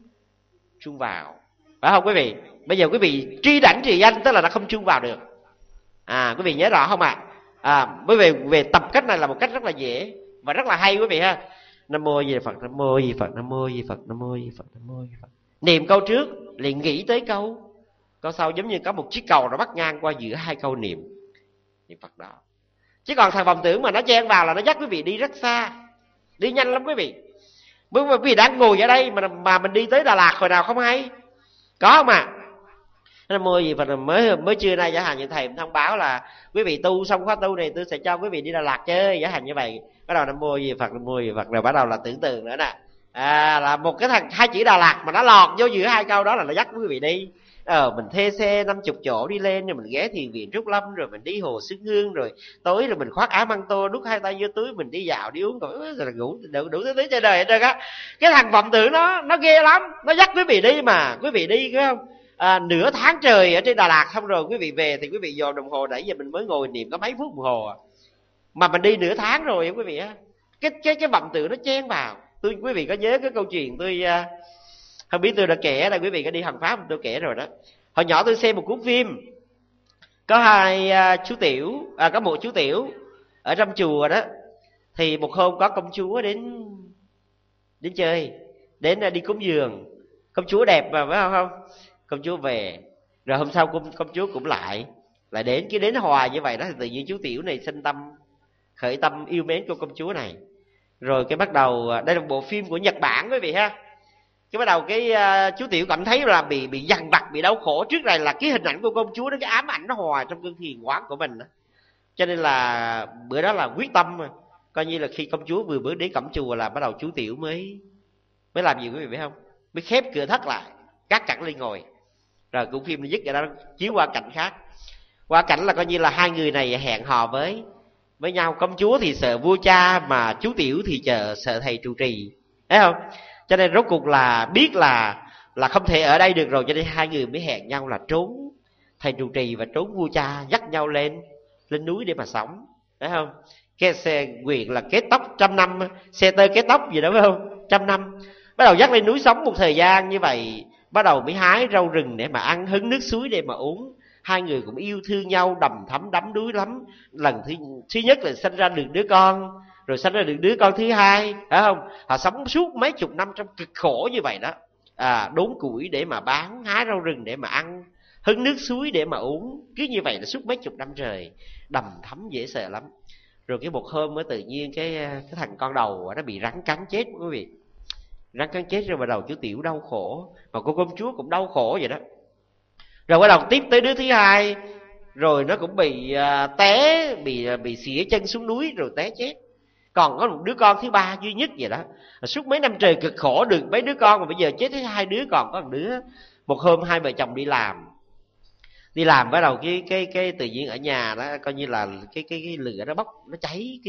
chung vào, phải không quý vị? Bây giờ quý vị truy đảnh trì danh tức là nó không chung vào được. Quý vị nhớ rõ không ạ? Bởi vì về tập cách này là một cách rất là dễ và rất là hay quý vị ha. Nam Mô A Di Đà Phật, Nam Mô A Di Phật, Nam Mô A Di Phật, Nam Mô A Di Phật, Nam Mô A Di Phật. Niệm câu trước liền nghĩ tới câu sau, giống như có một chiếc cầu nó bắt ngang qua giữa hai câu niệm Phật đó. Chứ còn thằng vọng tưởng mà nó chen vào là nó dắt quý vị đi rất xa, đi nhanh lắm quý vị. Bởi vì quý vị đang ngồi ở đây mà mình đi tới Đà Lạt hồi nào không hay, có không ạ? Nam Mô gì Phật. Mới trưa nay giả hạn như thầy thông báo là quý vị tu xong khóa tu này tôi sẽ cho quý vị đi Đà Lạt chơi, giả hạn như vậy. Bắt đầu Nam Mô gì Phật, Nam Mô gì Phật, rồi bắt đầu là tưởng tượng nữa nè. Là một cái thằng hai chữ Đà Lạt mà nó lọt vô giữa hai câu đó là nó dắt quý vị đi. Mình thuê xe 50 chỗ đi lên, rồi mình ghé thiền viện Trúc Lâm, rồi mình đi hồ Xuân Hương, rồi tối rồi mình khoác áo măng tô đút hai tay vô túi, mình đi dạo đi uống rồi ngủ đủ thứ trên đời hết trơn á. Cái thằng vọng tưởng nó ghê lắm, nó dắt quý vị đi mà quý vị đi phải không? Nửa tháng trời ở trên Đà Lạt, xong rồi quý vị về thì quý vị dò đồng hồ, nãy giờ mình mới ngồi niệm có mấy phút đồng hồ mà mình đi nửa tháng rồi quý vị á. Cái vọng tưởng nó chen vào. Quý vị có nhớ cái câu chuyện tôi không biết tôi đã kể ở đây, quý vị có đi Hành Pháp tôi kể rồi đó. Hồi nhỏ tôi xem một cuốn phim, có hai chú tiểu, có một chú tiểu ở trong chùa đó. Thì một hôm có công chúa đến chơi, đến đi cúng dường. Công chúa đẹp mà phải không? Công chúa về, rồi hôm sau công chúa cũng lại đến. Cái đến hoài như vậy đó thì tự nhiên chú tiểu này khởi tâm yêu mến cô công chúa này. Rồi cái bắt đầu, đây là một bộ phim của Nhật Bản quý vị ha. Cái bắt đầu cái chú tiểu cảm thấy là bị dằn vặt, bị đau khổ. Trước này là cái hình ảnh của công chúa đó, cái ám ảnh nó hoài trong cơn thiền quán của mình đó. Cho nên là bữa đó là quyết tâm mà. Coi như là khi công chúa vừa bước đến cổng chùa là bắt đầu chú tiểu mới làm gì quý vị biết không? Mới khép cửa thất lại, gác cẳng lên ngồi. Rồi cũng phim nó dứt rồi đó, chiếu qua cảnh khác. Qua cảnh là coi như là hai người này hẹn hò với nhau. Công chúa thì sợ vua cha, mà chú tiểu thì sợ thầy trụ trì, thấy không? Cho nên rốt cuộc là biết là không thể ở đây được rồi, cho nên hai người mới hẹn nhau là trốn thầy trụ trì và trốn vua cha, dắt nhau lên núi để mà sống, thấy không? Cái xe nguyện là kết tóc 100 năm, xe tơ kết tóc gì đó phải không? 100 năm. Bắt đầu dắt lên núi sống một thời gian như vậy, bắt đầu mới hái rau rừng để mà ăn, hứng nước suối để mà uống. Hai người cũng yêu thương nhau đầm thắm đắm đuối lắm. Lần thứ nhất là sinh ra được đứa con, rồi sinh ra được đứa con thứ hai, phải không? Họ sống suốt mấy chục năm trong cực khổ như vậy đó. Đốn củi để mà bán, hái rau rừng để mà ăn, hứng nước suối để mà uống. Cứ như vậy là suốt mấy chục năm trời, đầm thắm dễ sợ lắm. Rồi cái một hôm mới tự nhiên cái thằng con đầu nó bị rắn cắn chết quý vị. Rắn cắn chết rồi bắt đầu chú tiểu đau khổ, mà cô công chúa cũng đau khổ vậy đó. Rồi bắt đầu tiếp tới đứa thứ hai, rồi nó cũng bị té, bị xỉa chân xuống núi rồi té chết. Còn có một đứa con thứ ba duy nhất vậy đó. Suốt mấy năm trời cực khổ được mấy đứa con, mà bây giờ chết thấy hai đứa, còn có một đứa. Một hôm hai vợ chồng đi làm bắt đầu cái tự nhiên ở nhà đó coi như là cái lửa nó bốc, nó cháy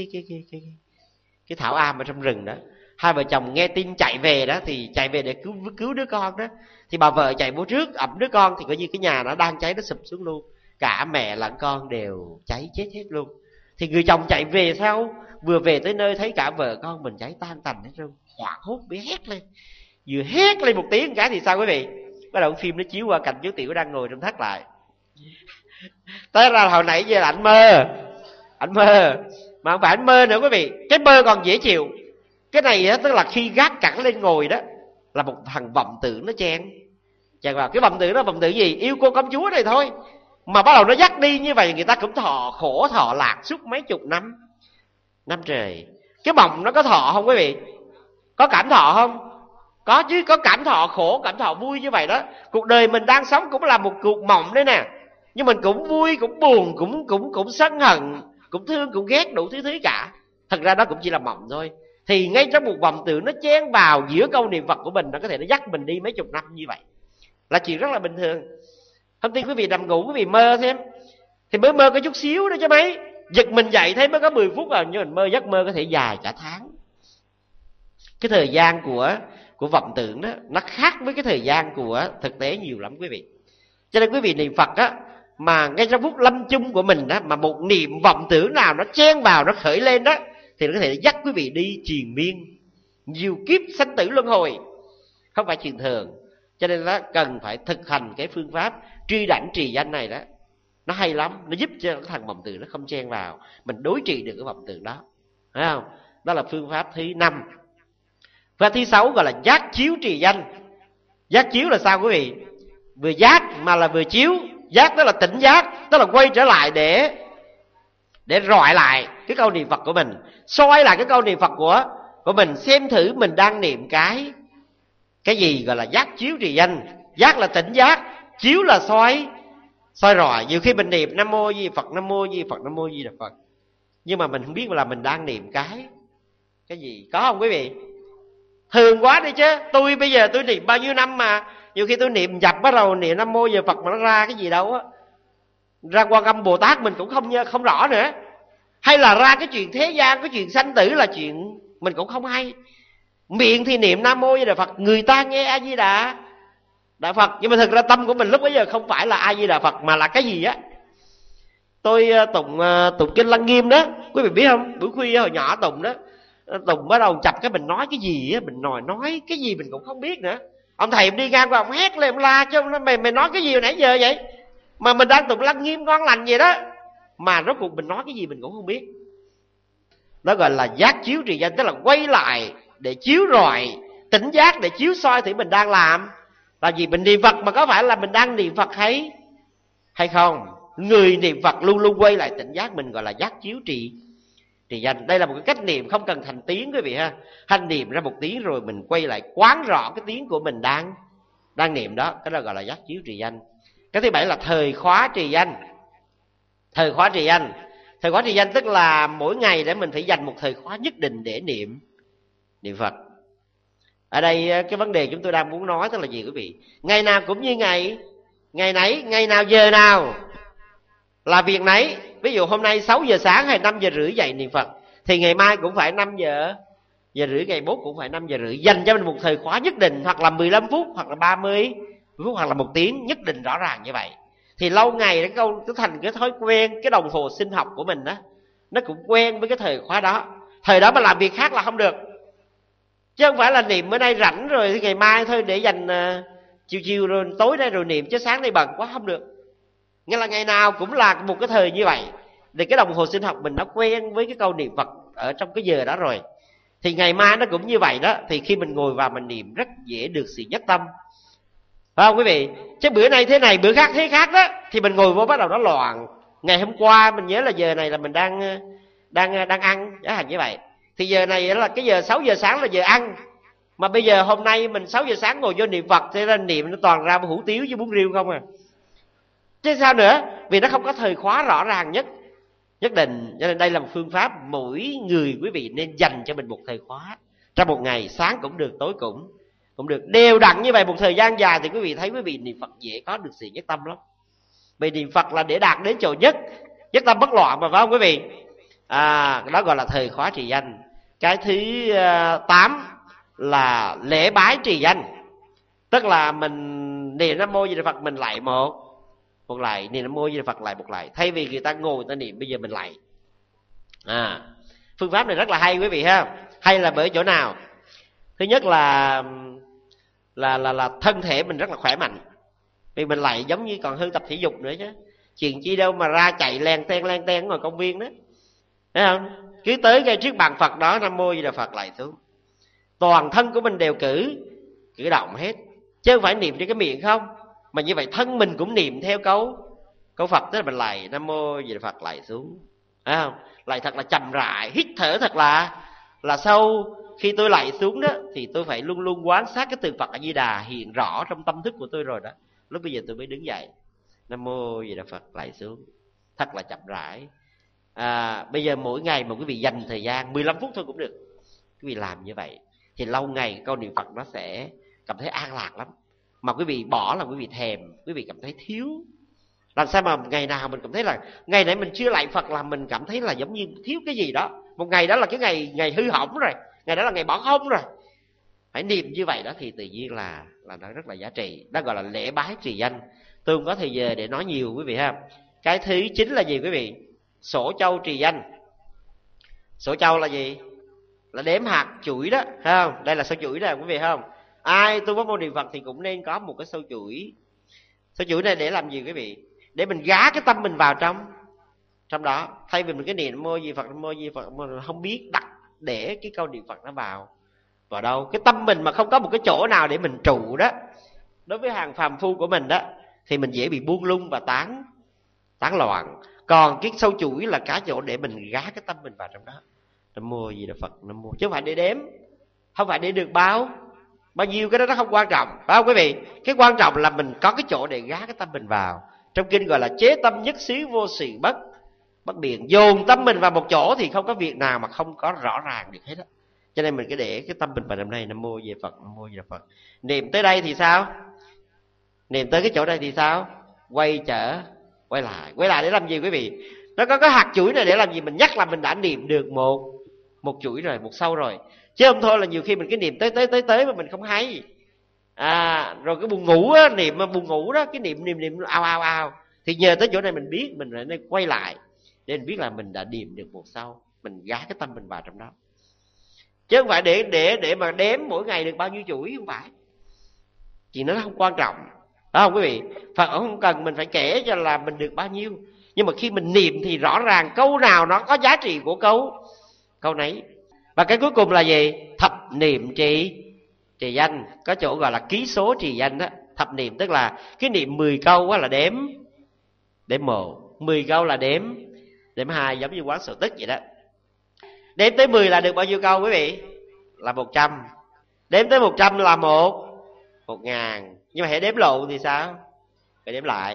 cái thảo am ở trong rừng đó. Hai vợ chồng nghe tin chạy về đó, thì chạy về để cứu đứa con đó. Thì bà vợ chạy vô trước ẵm đứa con, thì coi như cái nhà nó đang cháy, nó sụp xuống luôn. Cả mẹ lẫn con đều cháy chết hết luôn. Thì người chồng chạy về sau, vừa về tới nơi thấy cả vợ con mình cháy tan tành hết luôn, hoảng hốt bị hét lên. Vừa hét lên một tiếng cái thì sao quý vị? Bắt đầu phim nó chiếu qua cảnh chú tiểu đang ngồi trong thất lại. Tới ra hồi nãy giờ là ảnh mơ, mà không phải ảnh mơ nữa quý vị. Cái mơ còn dễ chịu, Cái này á, tức là khi gác cẳng lên ngồi đó là một thằng vọng tưởng nó chen vào. Cái vọng tưởng đó vọng tưởng gì? Yêu cô công chúa này thôi. Mà bắt đầu nó dắt đi như vậy, người ta cũng thọ khổ thọ lạc suốt mấy chục năm trời. Cái mộng nó có thọ không quý vị? Có cảm thọ không? Có chứ, có cảm thọ khổ, cảm thọ vui như vậy đó. Cuộc đời mình đang sống cũng là một cuộc mộng đấy nè. Nhưng mình cũng vui, cũng buồn, cũng sân hận, cũng thương, cũng ghét, đủ thứ cả. Thật ra đó cũng chỉ là mộng thôi. Thì ngay trong một vọng tưởng nó chen vào giữa câu niệm Phật của mình, nó có thể nó dắt mình đi mấy chục năm như vậy, là chuyện rất là bình thường. Hôm nay quý vị nằm ngủ, quý vị mơ xem, thì mới mơ có chút xíu đó chứ mấy. Giật mình dậy thấy mới có 10 phút rồi, nhưng mình mơ giấc mơ có thể dài cả tháng. Cái thời gian của vọng tưởng đó nó khác với cái thời gian của thực tế nhiều lắm quý vị. Cho nên quý vị niệm Phật á, mà ngay trong phút lâm chung của mình đó, mà một niệm vọng tưởng nào nó chen vào, nó khởi lên đó, thì nó có thể dắt quý vị đi triền miên nhiều kiếp sanh tử luân hồi, không phải chuyện thường. Cho nên nó cần phải thực hành cái phương pháp truy đảnh trì danh này đó. Nó hay lắm, nó giúp cho cái thằng vọng tưởng nó không chen vào, mình đối trị được cái vọng tưởng đó, thấy không? Đó là phương pháp thứ 5. Phương pháp thứ 6 gọi là giác chiếu trì danh. Giác chiếu là sao quý vị? Vừa giác mà là vừa chiếu. Giác tức là tỉnh giác, tức là quay trở lại để rọi lại cái câu niệm Phật của mình, soi lại cái câu niệm Phật của mình, xem thử mình đang niệm cái gì, gọi là giác chiếu trì danh. Giác là tỉnh giác, chiếu là soi rọi. Nhiều khi mình niệm Nam Mô Di Phật, Nam Mô Di Phật, Nam Mô Di Đà Phật, nhưng mà mình không biết là mình đang niệm cái gì. Có không quý vị? Thường quá đi chứ. Tôi bây giờ tôi niệm bao nhiêu năm mà nhiều khi tôi niệm dập bắt đầu niệm Nam Mô Di Đà Phật mà nó ra cái gì đâu á, ra Quan Âm Bồ Tát mình cũng không rõ nữa. Hay là ra cái chuyện thế gian, cái chuyện sanh tử là chuyện mình cũng không hay. Miệng thì niệm Nam Mô Di Đà Phật, người ta nghe A Di Đà Phật, nhưng mà thực ra tâm của mình lúc bấy giờ không phải là A Di Đà Phật mà là cái gì á. Tôi tụng kinh Lăng Nghiêm đó, quý vị biết không? Buổi khuya hồi nhỏ tụng đó, tụng bắt đầu chập cái mình nói cái gì á, mình nói cái gì mình cũng không biết nữa. Ông thầy đi ngang qua ông hét lên, ông la cho mày nói cái gì hồi nãy giờ vậy? Mà mình đang tụng Lăng Nghiêm ngon lành vậy đó, mà rốt cuộc mình nói cái gì mình cũng không biết. Đó gọi là giác chiếu trì danh, tức là quay lại để chiếu rọi, tỉnh giác để chiếu soi thì mình đang làm là gì. Mình niệm Phật mà có phải là mình đang niệm Phật hay không? Người niệm Phật luôn luôn quay lại tỉnh giác mình, gọi là giác chiếu trì danh. Đây là một cái cách niệm không cần thành tiếng quý vị ha. Hành niệm ra một tiếng rồi mình quay lại quán rõ cái tiếng của mình đang niệm đó, cái đó gọi là giác chiếu trì danh. Cái thứ 7 là thời khóa trì danh. Thời khóa trì danh tức là mỗi ngày để mình phải dành một thời khóa nhất định để niệm Phật. Ở đây cái vấn đề chúng tôi đang muốn nói tức là gì quý vị? Ngày nào cũng như ngày nấy, ngày nào giờ nào là việc nấy. Ví dụ hôm nay 6 giờ sáng hay 5 giờ rưỡi dậy niệm Phật, thì ngày mai cũng phải 5 giờ rưỡi, ngày mốt cũng phải 5 giờ rưỡi. Dành cho mình một thời khóa nhất định, hoặc là 15 phút, hoặc là 30 phút, hoặc là 1 tiếng, nhất định rõ ràng như vậy. Thì lâu ngày nó thành cái thói quen, cái đồng hồ sinh học của mình đó, nó cũng quen với cái thời khóa đó. Thời đó mà làm việc khác là không được. Chứ không phải là niệm bữa nay rảnh rồi thì ngày mai thôi để dành chiều rồi tối nay rồi niệm, chứ sáng nay bận quá không được. Nghĩa là ngày nào cũng là một cái thời như vậy. Thì cái đồng hồ sinh học mình nó quen với cái câu niệm Phật ở trong cái giờ đó rồi, thì ngày mai nó cũng như vậy đó. Thì khi mình ngồi vào mình niệm rất dễ được sự nhất tâm, phải không quý vị? Chứ bữa nay thế này, bữa khác thế khác đó, thì mình ngồi vô bắt đầu nó loạn. Ngày hôm qua mình nhớ là giờ này là mình đang ăn, chẳng hạn như vậy. Thì giờ này là cái giờ 6 giờ sáng là giờ ăn. Mà bây giờ hôm nay mình 6 giờ sáng ngồi vô niệm Phật, thế ra niệm nó toàn ra hủ tiếu với bún riêu không à. Chứ sao nữa? Vì nó không có thời khóa rõ ràng nhất định. Cho nên đây là một phương pháp mỗi người quý vị nên dành cho mình một thời khóa trong một ngày, sáng cũng được, tối cũng được, đều đặn như vậy một thời gian dài, thì quý vị thấy quý vị niệm Phật dễ có được sự nhất tâm lắm. Vì niệm Phật là để đạt đến chỗ nhất tâm bất loạn mà, phải không quý vị? Đó gọi là thời khóa trì danh. Cái thứ 8 là lễ bái trì danh. Tức là mình niệm Nam Mô Di Đà Phật, mình lạy một lạy, niệm Nam Mô Di Đà Phật lại một lạy. Thay vì người ta ngồi người ta niệm, bây giờ mình lạy. Phương pháp này rất là hay quý vị ha. Hay là bởi chỗ nào? Thứ nhất là thân thể mình rất là khỏe mạnh. Vì mình lạy giống như còn hơn tập thể dục nữa chứ. Chuyện chi đâu mà ra chạy len ten ngoài công viên đó, thấy không? Cứ tới ngay trước bàn Phật đó, Nam Mô Di Đà Phật lạy xuống. toàn thân của mình đều cử động hết, chứ không phải niệm trên cái miệng không. Mà như vậy thân mình cũng niệm theo câu Phật, tức là mình lạy Nam Mô Di Đà Phật, lạy xuống, phải không? Lạy thật là chậm rãi, hít thở thật là sâu. Khi tôi lạy xuống đó thì tôi phải luôn luôn quán sát cái từ Phật A Di Đà hiện rõ trong tâm thức của tôi rồi đó. Lúc bây giờ tôi mới đứng dậy, Nam Mô Di Đà Phật, lạy xuống, thật là chậm rãi. Bây giờ mỗi ngày mà quý vị dành thời gian 15 phút thôi cũng được, quý vị làm như vậy thì lâu ngày câu niệm Phật nó sẽ cảm thấy an lạc lắm. Mà quý vị bỏ là quý vị thèm, quý vị cảm thấy thiếu. Làm sao mà ngày nào mình cảm thấy là ngày này mình chưa lạy Phật là mình cảm thấy là giống như thiếu cái gì đó. Một ngày đó là cái ngày hư hỏng rồi, ngày đó là ngày bỏ không rồi. Phải niệm như vậy đó thì tự nhiên là nó rất là giá trị. Đó gọi là lễ bái trì danh. Tôi không có thời giờ để nói nhiều quý vị ha. Cái thứ chính là gì quý vị? Sổ châu trì danh. Sổ châu là gì? Là đếm hạt chuỗi đó, thấy không? Đây là sổ chuỗi này quý vị không? Ai tu pháp môn niệm Phật thì cũng nên có một cái sổ chuỗi. Sổ chuỗi này để làm gì quý vị? Để mình gá cái tâm mình vào trong đó. Thay vì mình cái niệm Nam Mô Di Phật, Nam Mô Di Phật mà không biết đặt để cái câu niệm Phật nó vào đâu. Cái tâm mình mà không có một cái chỗ nào để mình trụ đó, đối với hàng phàm phu của mình đó, thì mình dễ bị buông lung và tán loạn. Còn cái sâu chuỗi là cái chỗ để mình gá cái tâm mình vào trong đó. Nam Mô Di Đà Phật, Nam Mô, chứ không phải để đếm, không phải để được bao nhiêu, cái đó nó không quan trọng, phải không quý vị? Cái quan trọng là mình có cái chỗ để gá cái tâm mình vào. Trong kinh gọi là chế tâm nhất xứ vô sự bất biện. Dồn tâm mình vào một chỗ thì không có việc nào mà không có rõ ràng được hết á. Cho nên mình cứ để cái tâm mình vào năm nay, Nam Mô Di Đà Phật, Nam Mô Di Đà Phật. Niệm tới đây thì sao? Niệm tới cái chỗ đây thì sao? Quay lại để làm gì quý vị? Nó có cái hạt chuỗi này để làm gì? Mình nhắc là mình đã niệm được một chuỗi rồi, một sâu rồi. Chứ không thôi là nhiều khi mình cứ niệm tới mà mình không hay. Rồi cái buồn ngủ á, niệm mà buồn ngủ đó, cái niệm ao. Thì nhờ tới chỗ này mình biết, mình lại nên quay lại để mình biết là mình đã niệm được một sâu, mình gá cái tâm mình vào trong đó. Chứ không phải để mà đếm mỗi ngày được bao nhiêu chuỗi, không phải. Chuyện đó nó không quan trọng. Đó không quý vị? Phật không cần mình phải kể cho là mình được bao nhiêu. Nhưng mà khi mình niệm thì rõ ràng câu nào nó có giá trị của câu nấy. Và cái cuối cùng là gì? Thập niệm trì danh. Có chỗ gọi là ký số trì danh đó. Thập niệm tức là cái niệm 10 câu là đếm 1, 10 câu là đếm 2, giống như quán sổ tích vậy đó. Đếm tới 10 là được bao nhiêu câu quý vị? Là 100. Đếm tới 100 là 1.000. Nhưng mà hãy đếm lộn thì sao? Phải đếm lại.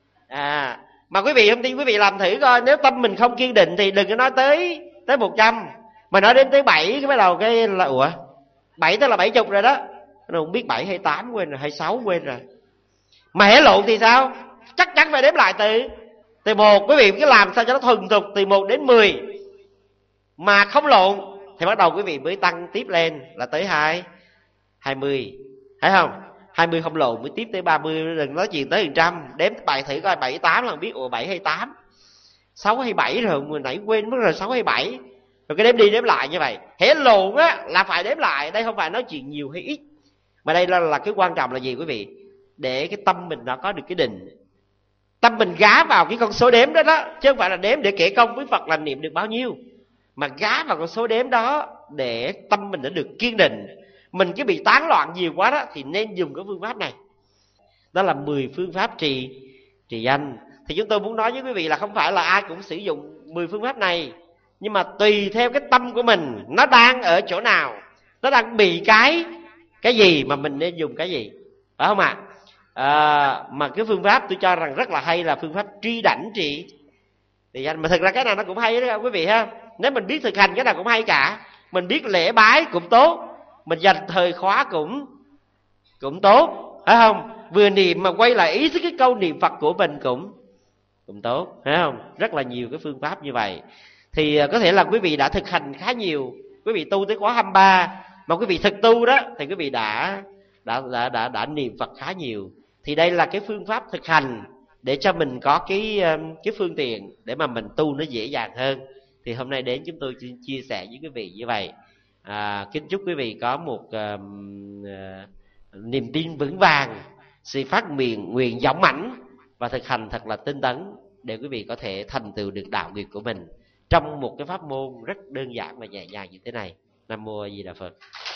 Mà quý vị không tin, quý vị làm thử coi. Nếu tâm mình không kiên định thì đừng có nói tới 100. Mà nói đến tới 7 cái bắt đầu cái là ủa? 7 tức là 70 rồi đó. Nó không biết 7 hay 8 quên rồi, hay 6 quên rồi. Mà hãy lộn thì sao? Chắc chắn phải đếm lại từ 1. Quý vị cứ làm sao cho nó thuần thục từ 1 đến 10. Mà không lộn thì bắt đầu quý vị mới tăng tiếp lên là tới 20. Thấy không? 20 không lộn mới tiếp tới 30. Đừng nói chuyện tới 100. Đếm bài thử coi 7, 8 là không biết ủa 7 hay 8, 6 hay 7 rồi. Vừa nãy quên mất rồi 6 hay 7. Rồi cái đếm đi đếm lại như vậy. Hễ lộn á là phải đếm lại. Đây không phải nói chuyện nhiều hay ít, mà đây là cái quan trọng là gì quý vị? Để cái tâm mình nó có được cái định. Tâm mình gá vào cái con số đếm đó đó. Chứ không phải là đếm để kể công với Phật là niệm được bao nhiêu, mà gá vào con số đếm đó để tâm mình đã được kiên định. Mình cứ bị tán loạn nhiều quá đó thì nên dùng cái phương pháp này. Đó là 10 phương pháp trì danh. Thì chúng tôi muốn nói với quý vị là không phải là ai cũng sử dụng 10 phương pháp này, nhưng mà tùy theo cái tâm của mình nó đang ở chỗ nào, nó đang bị cái gì mà mình nên dùng cái gì, phải không ạ? Mà cái phương pháp tôi cho rằng rất là hay là phương pháp tri đảnh trì danh. Mà thực ra cái nào nó cũng hay đó quý vị ha. Nếu mình biết thực hành cái nào cũng hay cả. Mình biết lễ bái cũng tốt, mình dành thời khóa cũng tốt, phải không? Vừa niệm mà quay lại ý thức cái câu niệm Phật của mình cũng tốt, phải không? Rất là nhiều cái phương pháp như vậy. Thì có thể là quý vị đã thực hành khá nhiều. Quý vị tu tới khóa 23 mà quý vị thực tu đó thì quý vị đã niệm Phật khá nhiều. Thì đây là cái phương pháp thực hành để cho mình có cái phương tiện để mà mình tu nó dễ dàng hơn. Thì hôm nay đến chúng tôi chia sẻ với quý vị như vậy. Kính chúc quý vị có một niềm tin vững vàng, sự phát nguyện dũng mãnh và thực hành thật là tinh tấn để quý vị có thể thành tựu được đạo nghiệp của mình trong một cái pháp môn rất đơn giản và nhẹ nhàng như thế này. Nam Mô A Di Đà Phật.